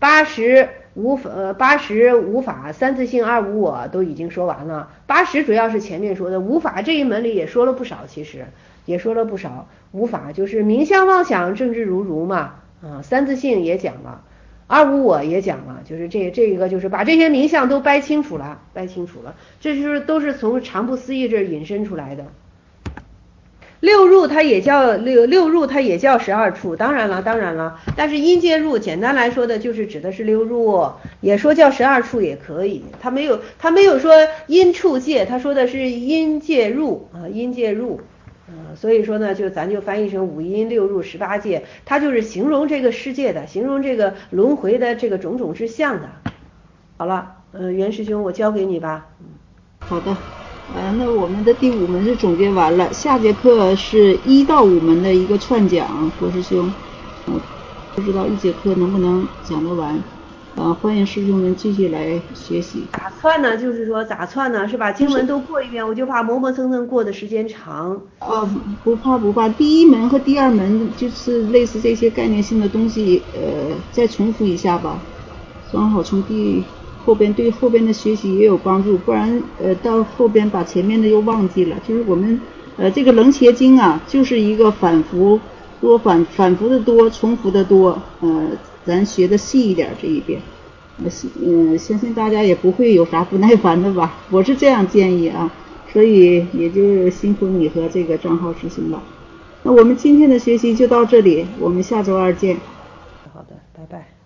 80无法三自性2无我都已经说完了，80主要是前面说的，无法这一门里也说了不少，其实也说了不少。无法就是名相妄想正知如嘛，三自性也讲了，2无我也讲了，就是这个就是把这些名相都掰清楚了，这就是都是从常不思议这引申出来的。6入它也叫六入，它也叫12处，当然了，但是阴界入简单来说的就是指的是6入，也说叫12处也可以，他没有说阴处界，他说的是阴界入啊，阴界入。所以说呢，咱就翻译成5阴6入18界，它就是形容这个世界的，形容这个轮回的这个种种之相的。好了，袁师兄，我交给你吧。 好的，那我们的第5门是总结完了，下节课是1到5门的一个串讲，郭师兄，不知道1节课能不能讲得完。欢迎师兄们继续来学习。 咋串呢？就是说咋串呢？是把经文都过一遍，我就怕磨磨蹭蹭过的时间长。 不怕，第1门和第2门就是类似这些概念性的东西，再重复一下吧，正好从后边对后边的学习也有帮助，不然到后边把前面的又忘记了。就是我们这个楞伽经啊，就是一个反复的多，重复的多，咱学的细一点这一遍，相信大家也不会有啥不耐烦的吧，我是这样建议啊，所以也就辛苦你和这个张浩师兄了。那我们今天的学习就到这里，我们下周2见。 好的，拜拜。